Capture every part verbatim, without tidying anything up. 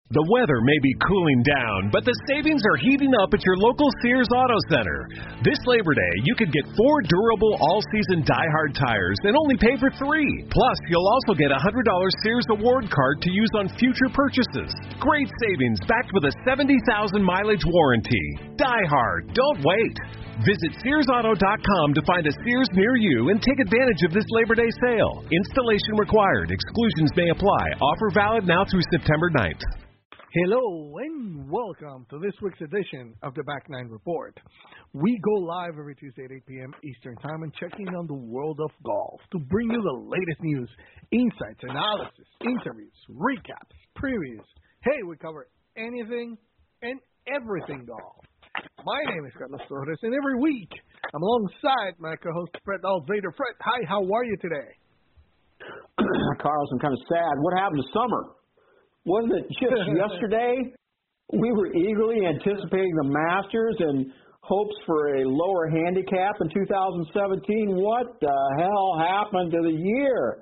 The weather may be cooling down, but the savings are heating up at your local Sears Auto Center. This Labor Day, you could get four durable all-season Die-Hard tires and only pay for three. Plus, you'll also get a one hundred dollars Sears Award card to use on future purchases. Great savings backed with a seventy thousand mileage warranty. Die-Hard, don't wait. Visit Sears Auto dot com to find a Sears near you and take advantage of this Labor Day sale. Installation required. Exclusions may apply. Offer valid now through September ninth. Hello and welcome to this week's edition of the Back Nine Report. We go live every Tuesday at eight p.m. Eastern Time and check in on the world of golf to bring you the latest news, insights, analysis, interviews, recaps, previews. Hey, we cover anything and everything golf. My name is Carlos Flores, and every week I'm alongside my co-host Fred Alvader. Fred, hi, how are you today? Carlos, I'm kind of sad. What happened to summer? Wasn't it just yesterday we were eagerly anticipating the Masters and hopes for a lower handicap in two thousand seventeen? What the hell happened to the year?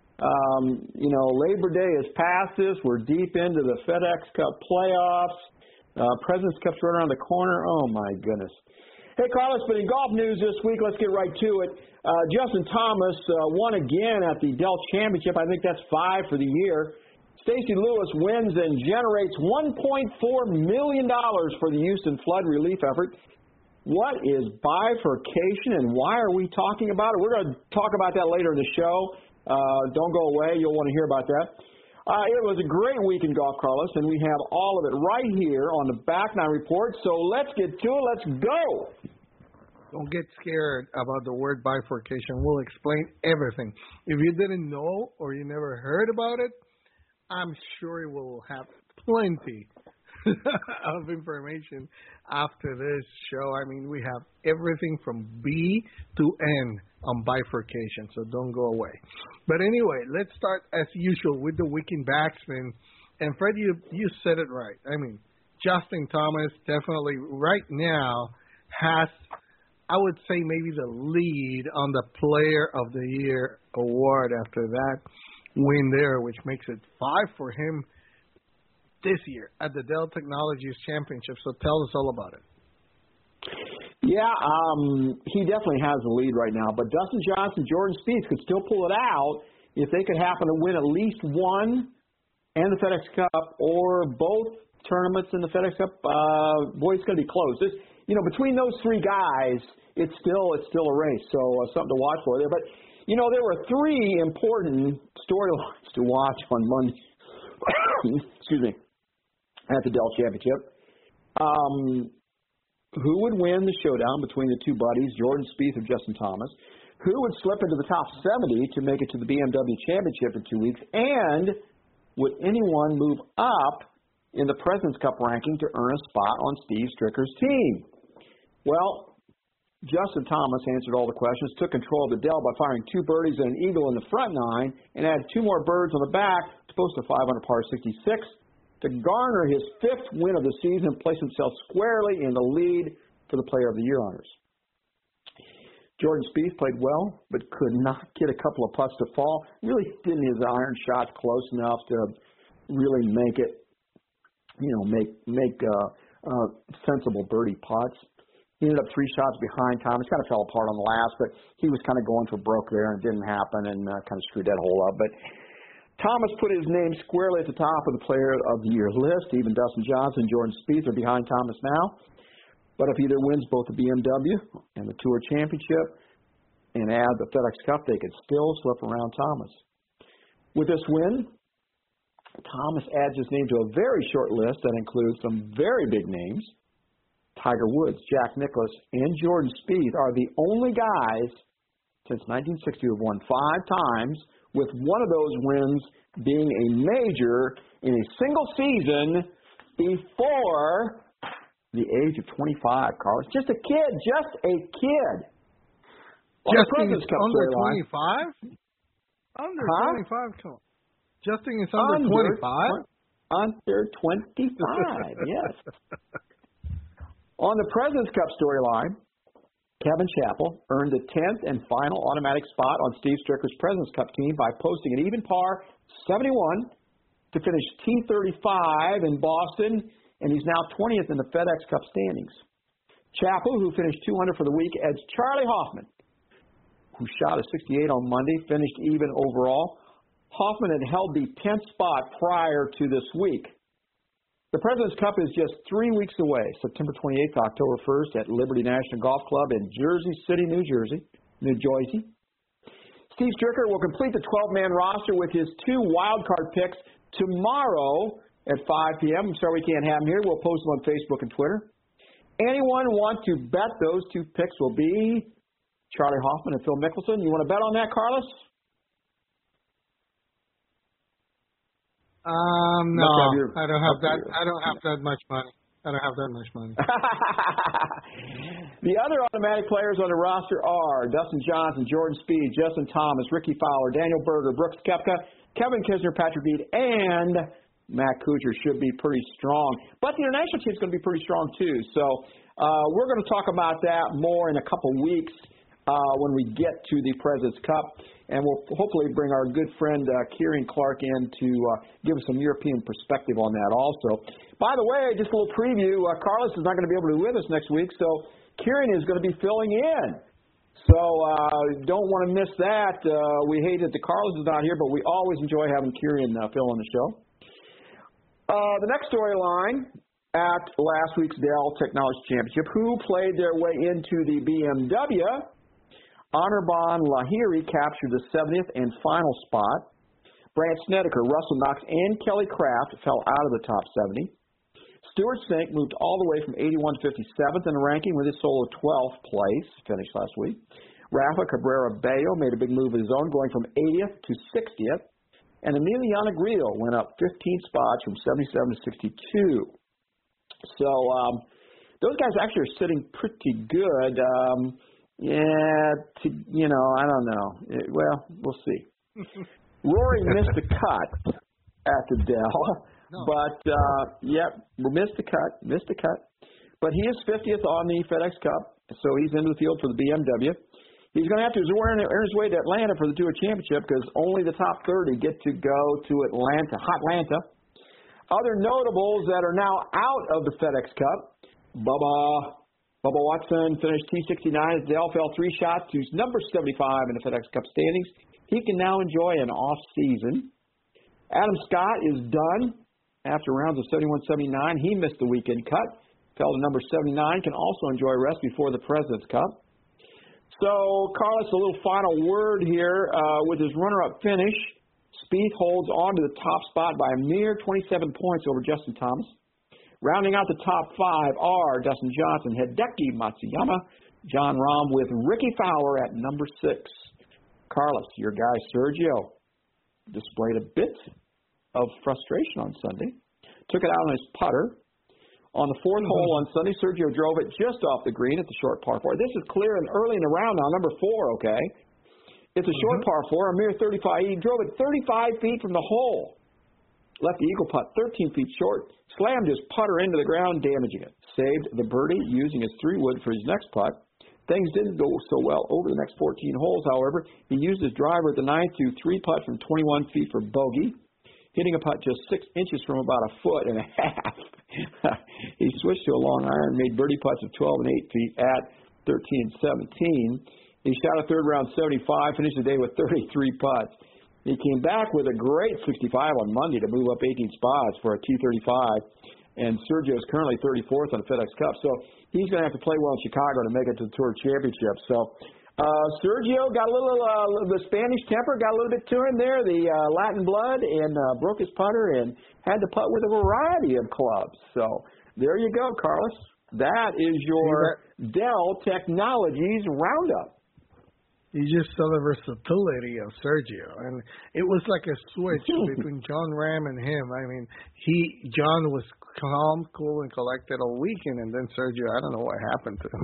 Um, you know, Labor Day has passed us. We're deep into the FedEx Cup playoffs. Uh, President's Cup's right around the corner. Oh, my goodness. Hey, Carlos, but in golf news this week, let's get right to it. Uh, Justin Thomas uh, won again at the Dell Championship. I think that's five for the year. Stacey Lewis wins and generates one point four million dollars for the Houston flood relief effort. What is bifurcation and why are we talking about it? We're going to talk about that later in the show. Uh, don't go away. You'll want to hear about that. Uh, it was a great week in golf, Carlos, and we have all of it right here on the Back Nine Report. So let's get to it. Let's go. Don't get scared about the word bifurcation. We'll explain everything. If you didn't know or you never heard about it, I'm sure we'll have plenty of information after this show. I mean, we have everything from B to N on bifurcation, so don't go away. But anyway, let's start as usual with the weekend backspin. And Fred, you, you said it right. I mean, Justin Thomas definitely right now has, I would say, maybe the lead on the Player of the Year award after that win there, which makes it five for him this year at the Dell Technologies Championship. So tell us all about it. Yeah, um, he definitely has the lead right now. But Dustin Johnson, Jordan Spieth could still pull it out if they could happen to win at least one and the FedEx Cup or both tournaments in the FedEx Cup. Uh, boy, it's going to be close. This, you know, between those three guys, it's still it's still a race. So uh, something to watch for there. But you know, there were three important storylines to watch on Monday. Excuse me, at the Dell Championship. Um, who would win the showdown between the two buddies, Jordan Spieth and Justin Thomas? Who would slip into the top seventy to make it to the B M W Championship in two weeks? And would anyone move up in the President's Cup ranking to earn a spot on Steve Stricker's team? Well, Justin Thomas answered all the questions, took control of the Dell by firing two birdies and an eagle in the front nine, and added two more birds on the back to post a five under par sixty-six to garner his fifth win of the season and place himself squarely in the lead for the Player of the Year honors. Jordan Spieth played well, but could not get a couple of putts to fall. Really didn't his iron shots close enough to really make it, you know, make make uh, uh, sensible birdie putts. He ended up three shots behind Thomas. Kind of fell apart on the last, but he was kind of going for broke there, and it didn't happen, and uh, kind of screwed that hole up. But Thomas put his name squarely at the top of the Player of the Year list. Even Dustin Johnson and Jordan Spieth are behind Thomas now. But if either wins both the B M W and the Tour Championship and add the FedEx Cup, they could still slip around Thomas. With this win, Thomas adds his name to a very short list that includes some very big names. Tiger Woods, Jack Nicklaus, and Jordan Spieth are the only guys since nineteen sixty who have won five times, with one of those wins being a major in a single season before the age of twenty-five, Carlos. Just a kid, just a kid. Justin is under twenty-five? Under huh? twenty-five, come on. Justin is under, under twenty-five? Under twenty-five, yes. On the President's Cup storyline, Kevin Chappell earned the tenth and final automatic spot on Steve Stricker's President's Cup team by posting an even par seventy-one to finish T thirty-five in Boston, and he's now twentieth in the FedEx Cup standings. Chappell, who finished two under for the week, adds Charlie Hoffman, who shot a sixty-eight on Monday, finished even overall. Hoffman had held the tenth spot prior to this week. The President's Cup is just three weeks away, September twenty-eighth, October first, at Liberty National Golf Club in Jersey City, New Jersey, New Jersey. Steve Stricker will complete the twelve-man roster with his two wild card picks tomorrow at five p.m. I'm sorry we can't have them here. We'll post them on Facebook and Twitter. Anyone want to bet those two picks will be Charlie Hoffman and Phil Mickelson? You want to bet on that, Carlos? Um, no, your, I don't have that. I don't have that much money. I don't have that much money. The other automatic players on the roster are Dustin Johnson, Jordan Spieth, Justin Thomas, Ricky Fowler, Daniel Berger, Brooks Koepka, Kevin Kisner, Patrick Reed, and Matt Kuchar should be pretty strong. But the international team is going to be pretty strong too. So uh, we're going to talk about that more in a couple weeks uh, when we get to the President's Cup. And we'll hopefully bring our good friend uh, Kieran Clark in to uh, give us some European perspective on that also. By the way, just a little preview, uh, Carlos is not going to be able to be with us next week, so Kieran is going to be filling in. So uh, don't want to miss that. Uh, we hate that the Carlos is not here, but we always enjoy having Kieran uh, fill on the show. Uh, the next storyline at last week's Dell Technology Championship, who played their way into the B M W? Anirban Lahiri captured the seventieth and final spot. Brant Snedeker, Russell Knox, and Kelly Craft fell out of the top seventy. Stuart Sink moved all the way from eighty-one to fifty-seventh in the ranking with his solo twelfth place, finished last week. Rafa Cabrera Bello made a big move of his own, going from eightieth to sixtieth. And Emiliano Grillo went up fifteen spots from seventy-seven to sixty-two. So um, those guys actually are sitting pretty good. Um, Yeah, to, you know, I don't know. It, well, we'll see. Rory missed the cut at the Dell, no. but uh, yep, missed the cut, missed the cut. But he is fiftieth on the FedEx Cup, so he's into the field for the B M W. He's going to have to earn his way to Atlanta for the Tour Championship because only the top thirty get to go to Atlanta, Hotlanta. Other notables that are now out of the FedEx Cup, Bubba. Bubba Watson finished T sixty-nine as Dell fell three shots to number seventy-five in the FedEx Cup standings. He can now enjoy an off-season. Adam Scott is done after rounds of seventy-one seventy-nine. He missed the weekend cut, fell to number seventy-nine, can also enjoy rest before the President's Cup. So, Carlos, a little final word here. Uh, with his runner-up finish, Spieth holds on to the top spot by a mere twenty-seven points over Justin Thomas. Rounding out the top five are Dustin Johnson, Hideki Matsuyama, John Rahm with Ricky Fowler at number six. Carlos, your guy Sergio displayed a bit of frustration on Sunday. Took it out on his putter. On the fourth hole on Sunday, Sergio drove it just off the green at the short par four. This is clear and early in the round now, number four, okay? It's a short mm-hmm. par four, a mere thirty-five. He drove it thirty-five feet from the hole. Left the eagle putt thirteen feet short, slammed his putter into the ground, damaging it. Saved the birdie using his three-wood for his next putt. Things didn't go so well over the next fourteen holes, however. He used his driver at the ninth to three-putt from twenty-one feet for bogey, hitting a putt just six inches from about a foot and a half. He switched to a long iron, made birdie putts of twelve and eight feet at thirteen and seventeen. He shot a third-round seventy-five, finished the day with thirty-three putts. He came back with a great sixty-five on Monday to move up eighteen spots for a T thirty-five, and Sergio is currently thirty-fourth on the FedEx Cup. So he's going to have to play well in Chicago to make it to the Tour Championship. So uh, Sergio got a little, uh, the Spanish temper got a little bit to him there, the uh, Latin blood, and uh, broke his putter and had to putt with a variety of clubs. So there you go, Carlos. That is your Dell Technologies Roundup. You just saw the versatility of Sergio, and it was like a switch between Jon Rahm and him. I mean, he John was calm, cool, and collected all weekend, and then Sergio, I don't know what happened to him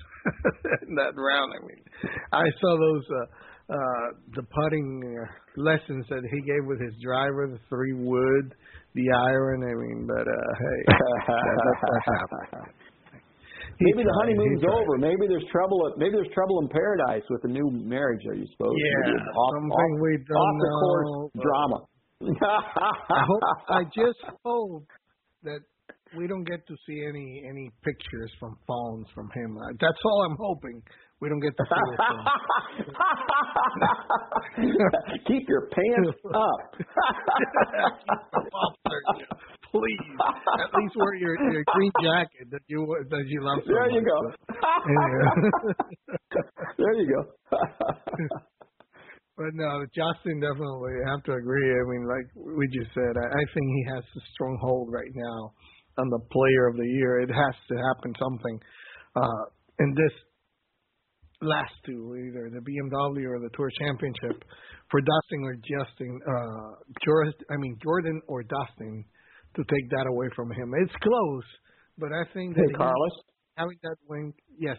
in that round. I mean, I saw those uh, uh, the putting uh, lessons that he gave with his driver, the three wood, the iron. I mean, but uh, hey, that's what happened. Maybe the honeymoon's over. Maybe there's trouble. At, maybe there's trouble in paradise with the new marriage. Are you supposed? Yeah, off, something off, we don't off the know. course drama. I hope. I just hope that we don't get to see any any pictures from phones from him. Uh, That's all I'm hoping. We don't get to see it. Keep your pants up. Please, at least wear your, your green jacket that you that you love so There you much. go. There you go. But no, Justin definitely have to agree. I mean, like we just said, I, I think he has a strong hold right now on the player of the year. It has to happen something. Uh, in this last two, either the B M W or the Tour Championship, for Dustin or Justin, uh, Jordan, I mean Jordan or Dustin, to take that away from him. It's close, but I think Hey, that Carlos, having that win, yes.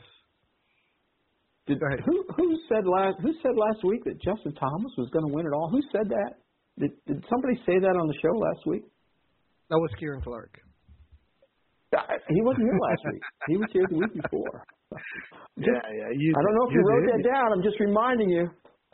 Did, who who said last who said last week that Justin Thomas was going to win it all? Who said that? Did did somebody say that on the show last week? That was Kieran Clark. He wasn't here last week. He was here the week before. Yeah, yeah. You I don't know if you, you wrote did. that down. I'm just reminding you.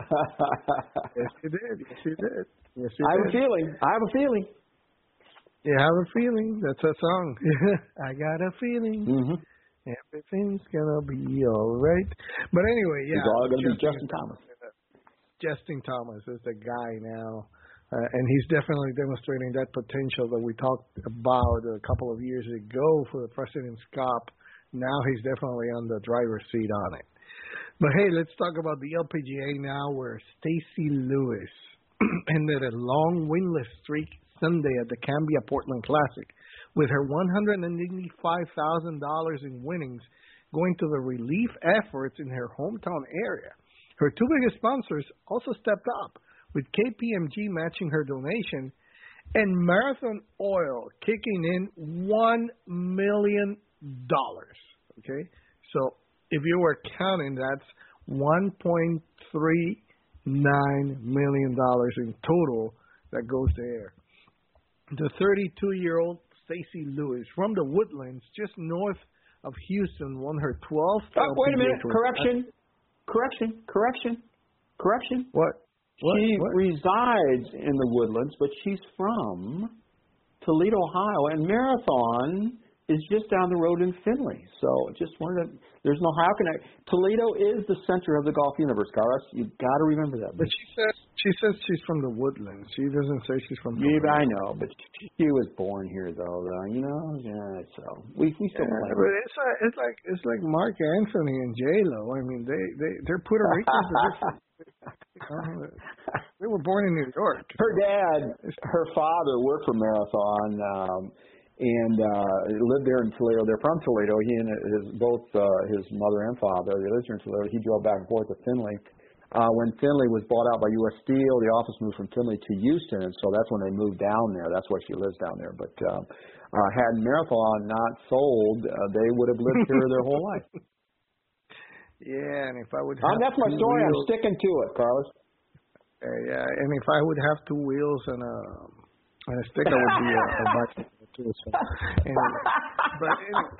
Yes, you did. Yes, you did. Yes, you I have did. a feeling. I have a feeling. You have a feeling. That's a song. I got a feeling. Mm-hmm. Everything's gonna be all right. But anyway, yeah. It's all gonna Justin, be Justin Thomas. Justin Thomas is the guy now. Uh, and he's definitely demonstrating that potential that we talked about a couple of years ago for the President's Cup. Now he's definitely on the driver's seat on it. But hey, let's talk about the L P G A now, where Stacy Lewis ended a long winless streak Sunday at the Cambia Portland Classic, with her one hundred eighty-five thousand dollars in winnings going to the relief efforts in her hometown area. Her two biggest sponsors also stepped up, with K P M G matching her donation and Marathon Oil kicking in one million dollars. Okay? So if you were counting, that's one point three nine million dollars in total that goes there. The thirty-two-year-old Stacy Lewis from the Woodlands, just north of Houston, won her twelfth. Oh, wait a minute. Correction. Correction. Correction. Correction. What? What? She what? resides in the Woodlands, but she's from Toledo, Ohio, and Marathon is just down the road in Findlay. So just wanted to, there's no Ohio connect. Toledo is the center of the golf universe, Carlos. You've got to remember that. But she says she says she's from the Woodlands. She doesn't say she's from. Yeah, I know, but she was born here, though. though you know, yeah. So we we still. Yeah, but it's like it's like it's like Mark Anthony and J Lo. I mean, they they they're Puerto Ricans. uh, they were born in New York. Her dad, her father worked for Marathon. Um, And uh, lived there in Toledo. They're from Toledo. He and his both uh, his mother and father. They lived here in Toledo. He drove back and forth to Findlay. Uh, when Findlay was bought out by U S Steel, the office moved from Findlay to Houston, and so that's when they moved down there. That's why she lives down there. But uh, uh, had Marathon not sold, uh, they would have lived here their whole life. Yeah, and if I would have um, that's my story. wheels, I'm sticking to it, Carlos. Uh, yeah, and if I would have two wheels and a and a stick, I would be a, a bicycle. Too, so. Anyway, but anyway.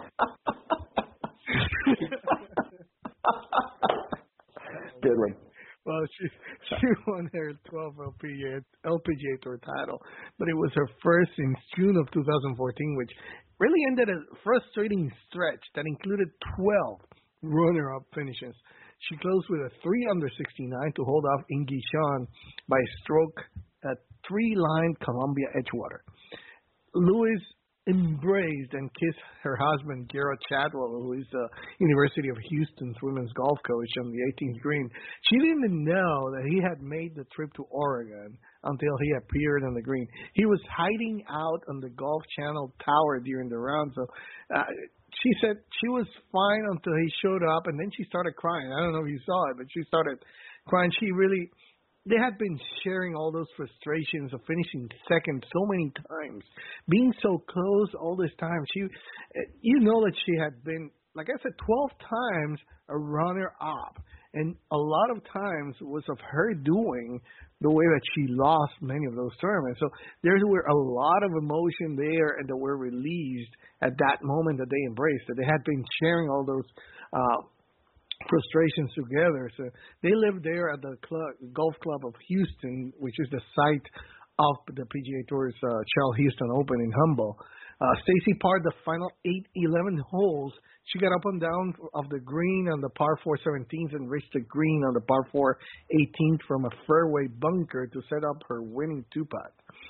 Good one. Well, she she won her twelfth L P G A L P G A Tour title, but it was her first since June of two thousand fourteen, which really ended a frustrating stretch that included twelve runner-up finishes. She closed with a three under sixty-nine to hold off Ingi Shawn by a stroke at three-line Columbia Edgewater. Lewis embraced and kissed her husband, Garrett Chadwell, who is the University of Houston's women's golf coach, on the eighteenth green. She didn't even know that he had made the trip to Oregon until he appeared on the green. He was hiding out on the Golf Channel tower during the round, so uh, she said she was fine until he showed up, and then she started crying. I don't know if you saw it, but she started crying. She really... They had been sharing all those frustrations of finishing second so many times, being so close all this time. She, you know that she had been, like I said, twelve times a runner-up, and a lot of times was of her doing the way that she lost many of those tournaments. So there were a lot of emotion there, and that were released at that moment that they embraced it. They had been sharing all those uh frustrations together. So they live there at the club, Golf Club of Houston, which is the site of the P G A Tour's uh, Shell Houston Open in Humboldt. Uh, Stacey parred the final eight eleven holes. She got up and down of the green on the par four seventeenth and reached the green on the par four eighteenth from a fairway bunker to set up her winning two-putt.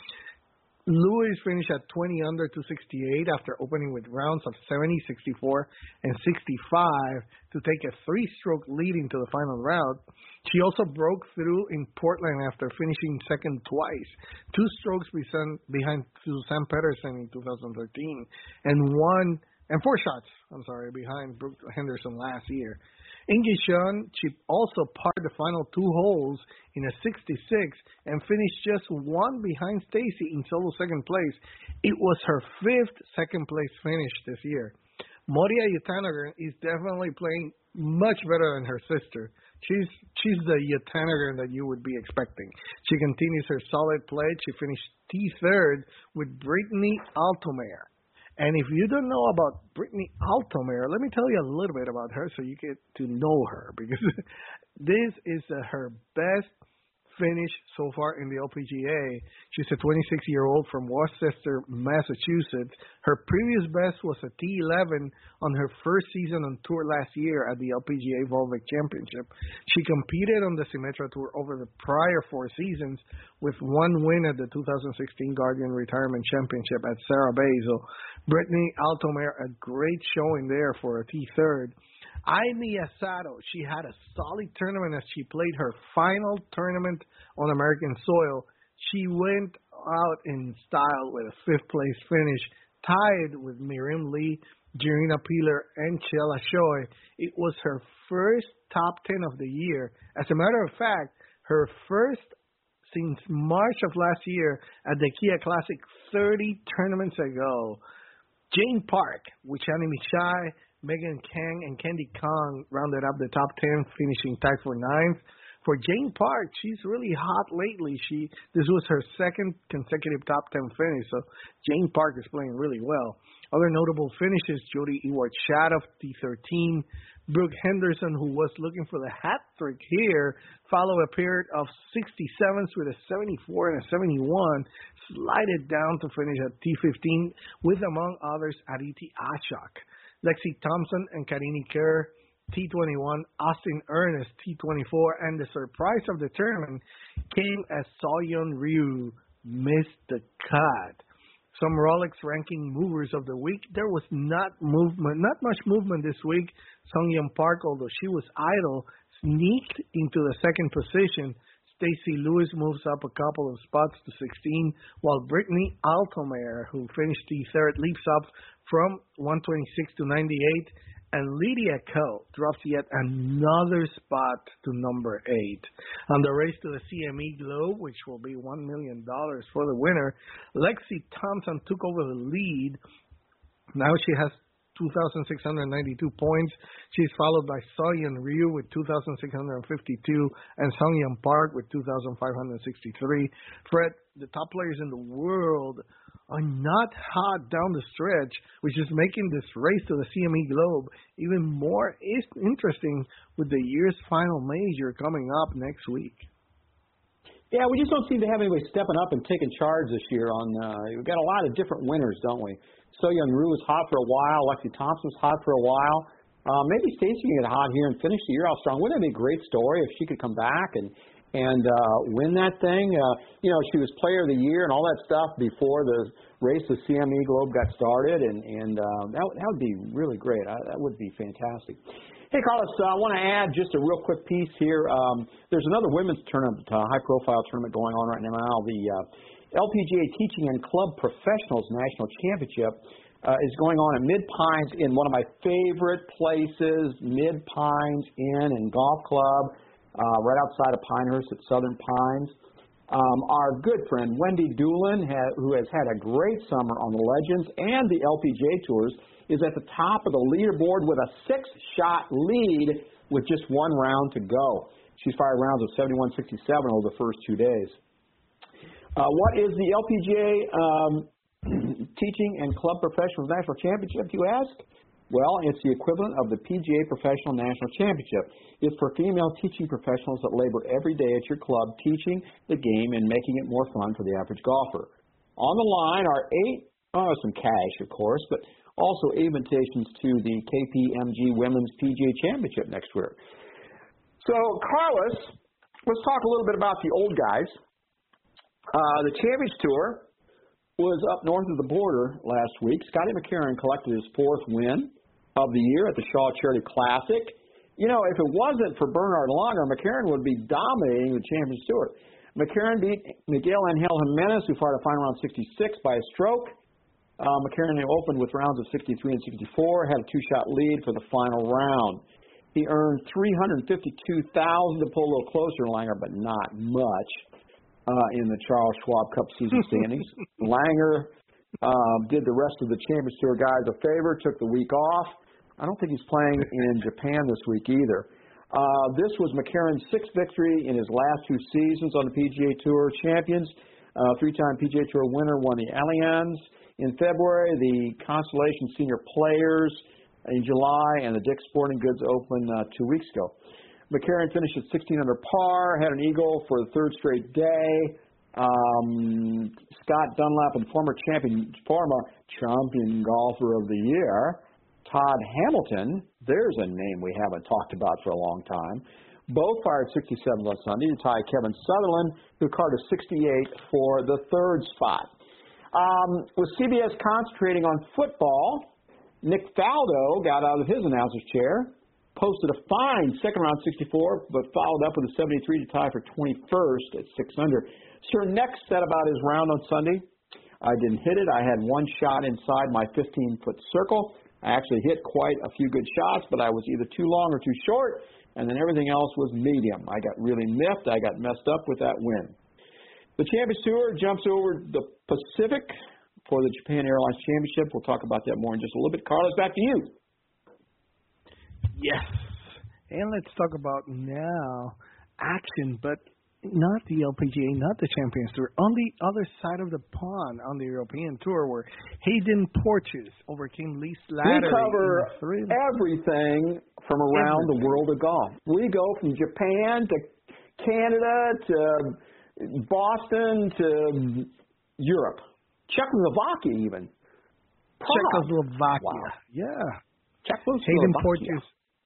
Lewis finished at twenty under two sixty-eight after opening with rounds of seventy, sixty-four, and sixty-five to take a three-stroke lead into the final round. She also broke through in Portland after finishing second twice, two strokes behind Suzanne Pedersen in two thousand thirteen, and one and four shots, I'm sorry, behind Brooke Henderson last year. Ingi Shun, she also parred the final two holes in a sixty-six and finished just one behind Stacey in solo second place. It was her fifth second place finish this year. Moria Yatanagar is definitely playing much better than her sister. She's she's the Yatanagar that you would be expecting. She continues her solid play. She finished T third with Brittany Altomare. And if you don't know about Brittany Altomare, let me tell you a little bit about her so you get to know her, because this is uh, her best finish so far in the L P G A. She's a twenty-six-year-old from Worcester, Massachusetts. Her previous best was a T eleven on her first season on tour last year at the L P G A Volvic Championship. She competed on the Symetra Tour over the prior four seasons with one win at the two thousand sixteen Guardian Retirement Championship at Sarah Bay. So Brittany Altomare, a great showing there for a T third. Aimee Asado, she had a solid tournament as she played her final tournament on American soil. She went out in style with a fifth-place finish, tied with Miriam Lee, Jirina Peeler, and Chela Shoei. It was her first top ten of the year. As a matter of fact, her first since March of last year at the Kia Classic thirty tournaments ago. Jane Park, Wichani Michai, Megan Kang, and Candy Kong rounded up the top ten, finishing tied for ninth. For Jane Park, she's really hot lately. She This was her second consecutive top ten finish, so Jane Park is playing really well. Other notable finishes, Jody Ewart-Shadow, T thirteen. Brooke Henderson, who was looking for the hat trick here, followed a period of sixty-sevens with a seventy-four and a seventy-one, slided down to finish at T fifteen with, among others, Aditi Ashok. Lexi Thompson and Karini Kerr, T twenty-one, Austin Ernest, T twenty-four, and the surprise of the tournament came as Soyeon Ryu missed the cut. Some Rolex ranking movers of the week. There was not movement, not much movement this week. Sungyeon Park, although she was idle, sneaked into the second position. Stacey Lewis moves up a couple of spots to sixteen, while Brittany Altomare, who finished the third, leaps up from one twenty-six to ninety-eight, and Lydia Ko drops yet another spot to number eight. On the race to the C M E Globe, which will be one million dollars for the winner, Lexi Thompson took over the lead. Now she has two thousand six hundred ninety-two points. She's followed by Soyeon Ryu with two thousand six hundred fifty-two and Sungyeon Park with two thousand five hundred sixty-three. Fred, the top players in the world are not hot down the stretch, which is making this race to the C M E Globe even more interesting with the year's final major coming up next week. Yeah, we just don't seem to have anybody stepping up and taking charge this year. On uh, we've got a lot of different winners, don't we? Soyeon Ryu was hot for a while. Lexi Thompson was hot for a while. Uh, maybe Stacey can get hot here and finish the year off strong. Wouldn't that be a great story if she could come back and and uh, win that thing? Uh, you know, she was Player of the Year and all that stuff before the race to C M E Globe got started, and and uh, that that would be really great. I, that would be fantastic. Hey, Carlos, uh, I want to add just a real quick piece here. Um, there's another women's tournament, uh, high-profile tournament going on right now. The uh, L P G A Teaching and Club Professionals National Championship uh, is going on at Mid Pines in one of my favorite places, Mid Pines Inn and Golf Club, uh, right outside of Pinehurst at Southern Pines. Um, our good friend Wendy Doolin, ha- who has had a great summer on the Legends and the L P G A Tours, is at the top of the leaderboard with a six-shot lead with just one round to go. She's fired rounds of seventy-one sixty-seven over the first two days. Uh, what is the L P G A um, Teaching and Club Professionals National Championship, you ask? Well, it's the equivalent of the P G A Professional National Championship. It's for female teaching professionals that labor every day at your club teaching the game and making it more fun for the average golfer. On the line are eight, oh, some cash, of course, but also eight invitations to the K P M G Women's P G A Championship next year. So, Carlos, let's talk a little bit about the old guys. Uh, the Champions Tour was up north of the border last week. Scotty McCarron collected his fourth win of the year at the Shaw Charity Classic. You know, if it wasn't for Bernhard Langer, McCarron would be dominating the Champions Tour. McCarron beat Miguel Angel Jimenez, who fired a final round sixty-six by a stroke. Uh, McCarron opened with rounds of sixty-three and sixty-four, had a two-shot lead for the final round. He earned three hundred fifty-two thousand dollars to pull a little closer, Langer, but not much. Uh, in the Charles Schwab Cup season standings. Langer uh, did the rest of the Champions Tour guys a favor, took the week off. I don't think he's playing in Japan this week either. Uh, this was McCarron's sixth victory in his last two seasons on the P G A Tour. Champions, uh, three-time P G A Tour winner, won the Allianz in February, the Constellation Senior Players in July, and the Dick's Sporting Goods Open uh, two weeks ago. McCarron finished at sixteen under par, had an eagle for the third straight day. Um, Scott Dunlap and former champion, former champion golfer of the year, Todd Hamilton, there's a name we haven't talked about for a long time, both fired sixty-seven on Sunday to tie Kevin Sutherland, who carded a sixty-eight for the third spot. Um, with C B S concentrating on football, Nick Faldo got out of his announcer's chair, posted a fine second round sixty-four, but followed up with a seventy-three to tie for twenty-first at six under. Sir Neck said about his round on Sunday, I didn't hit it. I had one shot inside my fifteen-foot circle. I actually hit quite a few good shots, but I was either too long or too short, and then everything else was medium. I got really miffed. I got messed up with that win. The Champions Tour jumps over the Pacific for the Japan Airlines Championship. We'll talk about that more in just a little bit. Carlos, back to you. Yes. And let's talk about now action, but not the L P G A, not the Champions Tour. On the other side of the pond, on the European Tour, where Hayden Porches overcame Lee Slattery. We cover everything from around everything. the world of golf. We go from Japan to Canada to Boston to Europe. Czechoslovakia even. Prague. Czechoslovakia. Wow. Yeah. Czechoslovakia. Hayden Porches.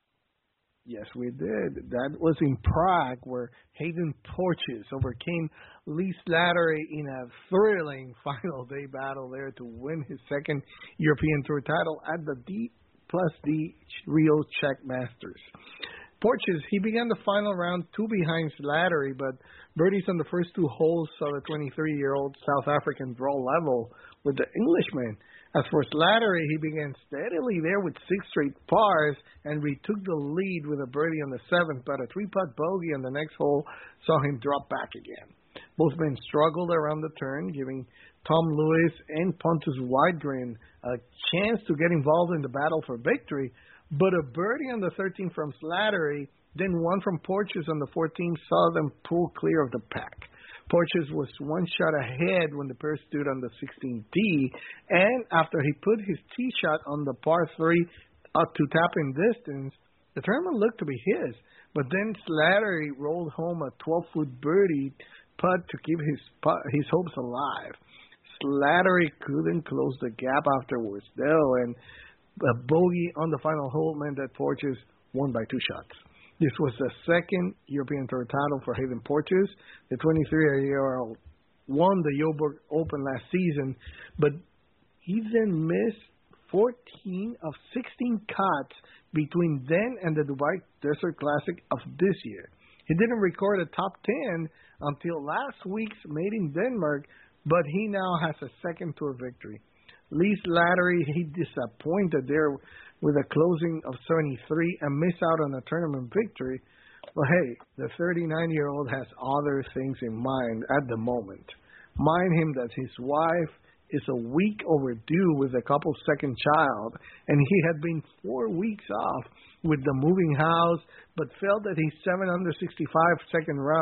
Yes, we did. That was in Prague, where Hayden Porches overcame Lee Slattery in a thrilling final day battle there to win his second European Tour title at the D plus D Rio Czech Masters. Porches, he began the final round two behind Slattery, but birdies on the first two holes saw the twenty-three-year-old South African draw level with the Englishman. As for Slattery, he began steadily there with six straight pars and retook the lead with a birdie on the seventh, but a three-putt bogey on the next hole saw him drop back again. Both men struggled around the turn, giving Tom Lewis and Pontus Widgren a chance to get involved in the battle for victory, but a birdie on the thirteenth from Slattery, then one from Porches on the fourteenth saw them pull clear of the pack. Porches was one shot ahead when the pair stood on the sixteenth tee, and after he put his tee shot on the par three up to tap-in distance, the tournament looked to be his. But then Slattery rolled home a twelve-foot birdie putt to keep his his hopes alive. Slattery couldn't close the gap afterwards, though, and a bogey on the final hole meant that Porches won by two shots. This was the second European Tour title for Hayden Porches. The twenty-three-year-old won the Joburg Open last season, but he then missed fourteen of sixteen cuts between then and the Dubai Desert Classic of this year. He didn't record a top ten until last week's Made in Denmark, but he now has a second Tour victory. Lee Slattery, he disappointed there with a closing of seventy-three and missed out on a tournament victory. But hey, the thirty-nine-year-old has other things in mind at the moment. Mind him that his wife is a week overdue with the couple's second child, and he had been four weeks off with the moving house, but felt that his seven under sixty-five second round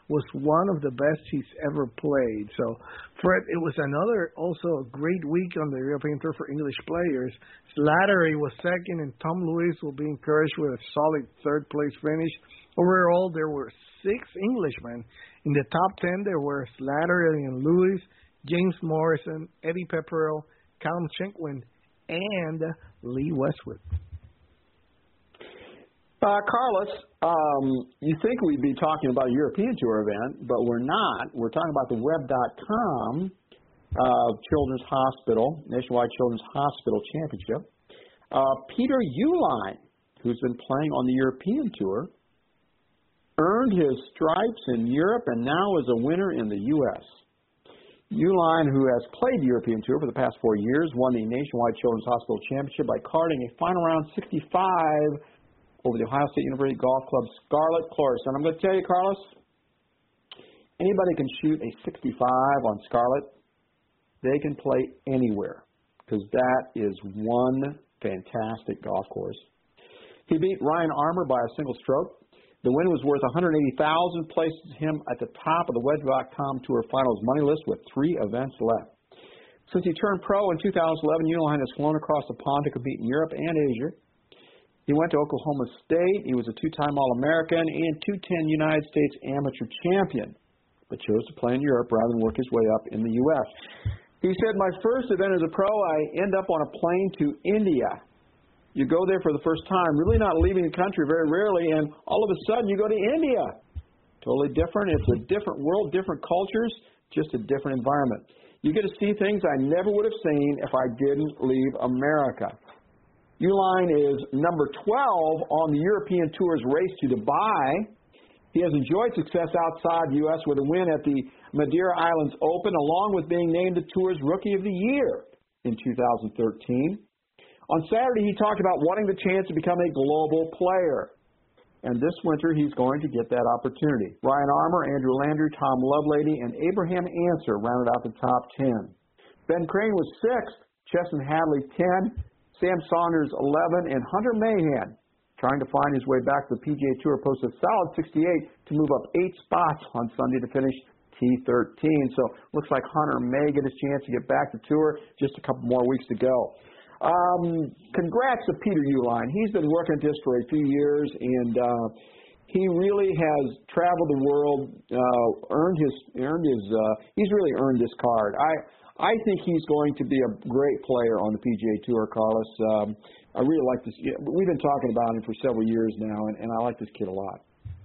was one of the best he's ever played. So, Fred, it was another also a great week on the European Tour for English players. Slattery was second, and Tom Lewis will be encouraged with a solid third-place finish. Overall, there were six Englishmen. In the top ten, there were Slattery and Lewis, James Morrison, Eddie Pepperell, Callum Shinkwin, and Lee Westwood. Uh, Carlos, um, you think we'd be talking about a European Tour event, but we're not. We're talking about the Web dot com uh, Children's Hospital, Nationwide Children's Hospital Championship. Uh, Peter Uihlein, who's been playing on the European Tour, earned his stripes in Europe and now is a winner in the U S Uihlein, who has played the European Tour for the past four years, won the Nationwide Children's Hospital Championship by carding a final round sixty-five over the Ohio State University Golf Club Scarlet Course. And I'm going to tell you, Carlos, anybody can shoot a sixty-five on Scarlet. They can play anywhere because that is one fantastic golf course. He beat Ryan Armour by a single stroke. The win was worth one hundred eighty thousand dollars, places him at the top of the Wedge dot com Tour Finals money list with three events left. Since he turned pro in two thousand eleven, Uihlein has flown across the pond to compete in Europe and Asia. He went to Oklahoma State. He was a two-time All-American and two-time United States Amateur Champion, but chose to play in Europe rather than work his way up in the U S He said, my first event as a pro, I end up on a plane to India. You go there for the first time, really not leaving the country very rarely, and all of a sudden you go to India. Totally different. It's a different world, different cultures, just a different environment. You get to see things I never would have seen if I didn't leave America. Uihlein is number twelve on the European Tour's race to Dubai. He has enjoyed success outside the U S with a win at the Madeira Islands Open, along with being named the Tour's Rookie of the Year in two thousand thirteen. On Saturday, he talked about wanting the chance to become a global player. And this winter, he's going to get that opportunity. Ryan Armour, Andrew Landry, Tom Lovelady, and Abraham Ancer rounded out the top ten. Ben Crane was sixth, Chesson Hadley ten, Sam Saunders eleven, and Hunter Mahan, trying to find his way back to the P G A Tour, posted a solid sixty-eight to move up eight spots on Sunday to finish T thirteen. So looks like Hunter may get his chance to get back to Tour. Just a couple more weeks to go. Um, congrats to Peter Uihlein. He's been working at this for a few years, and uh, he really has traveled the world, uh, earned his, earned his. Uh, he's really earned this card. I. I think he's going to be a great player on the P G A Tour, Carlos. Um, I really like this. We've been talking about him for several years now, and, and I like this kid a lot.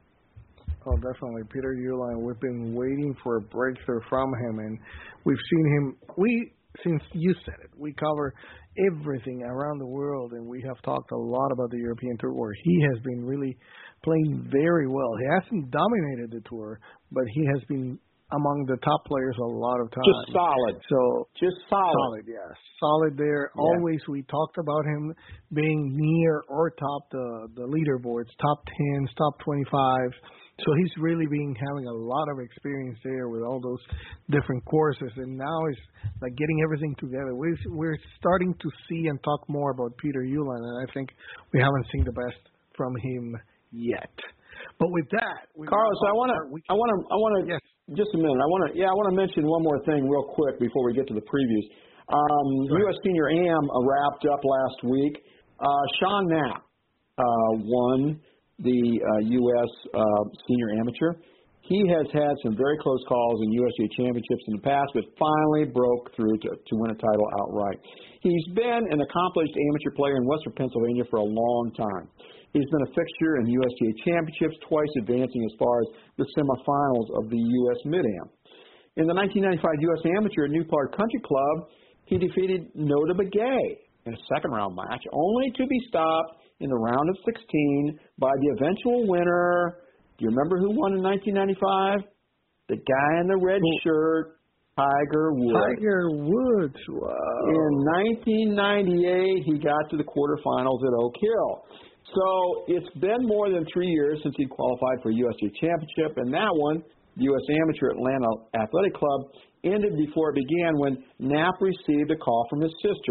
Oh, definitely. Peter Uihlein, we've been waiting for a breakthrough from him, and we've seen him. We, since you said it, we cover everything around the world, and we have talked a lot about the European Tour, where he has been really playing very well. He hasn't dominated the Tour, but he has been among the top players a lot of times. Just solid. So just solid. Solid, yes. Solid there. Yeah. Always we talked about him being near or top the, the leaderboards, top tens, top twenty-fives. So he's really been having a lot of experience there with all those different courses. And now it's like getting everything together. We're, we're starting to see and talk more about Peter Uihlein, and I think we haven't seen the best from him yet. But with that, we Carlos, I want to, I want to, I want to, yes. Just a minute. I want to, yeah, I want to mention one more thing real quick before we get to the previews. Um, U S Senior A M wrapped up last week. Uh, Sean Knapp uh, won the uh, U S Uh, Senior Amateur. He has had some very close calls in U S G A championships in the past, but finally broke through to, to win a title outright. He's been an accomplished amateur player in Western Pennsylvania for a long time. He's been a fixture in U S G A championships, twice advancing as far as the semifinals of the U S Mid-Am. In the nineteen ninety-five U S Amateur at Newport Country Club, he defeated Nota Begay in a second-round match, only to be stopped in the round of sixteen by the eventual winner. Do you remember who won in nineteen ninety-five? The guy in the red shirt, Tiger Woods. Tiger Woods, wow. In nineteen ninety-eight, he got to the quarterfinals at Oak Hill. So it's been more than three years since he qualified for a U S G A championship, and that one, the U S Amateur Atlanta Athletic Club, ended before it began when Knapp received a call from his sister.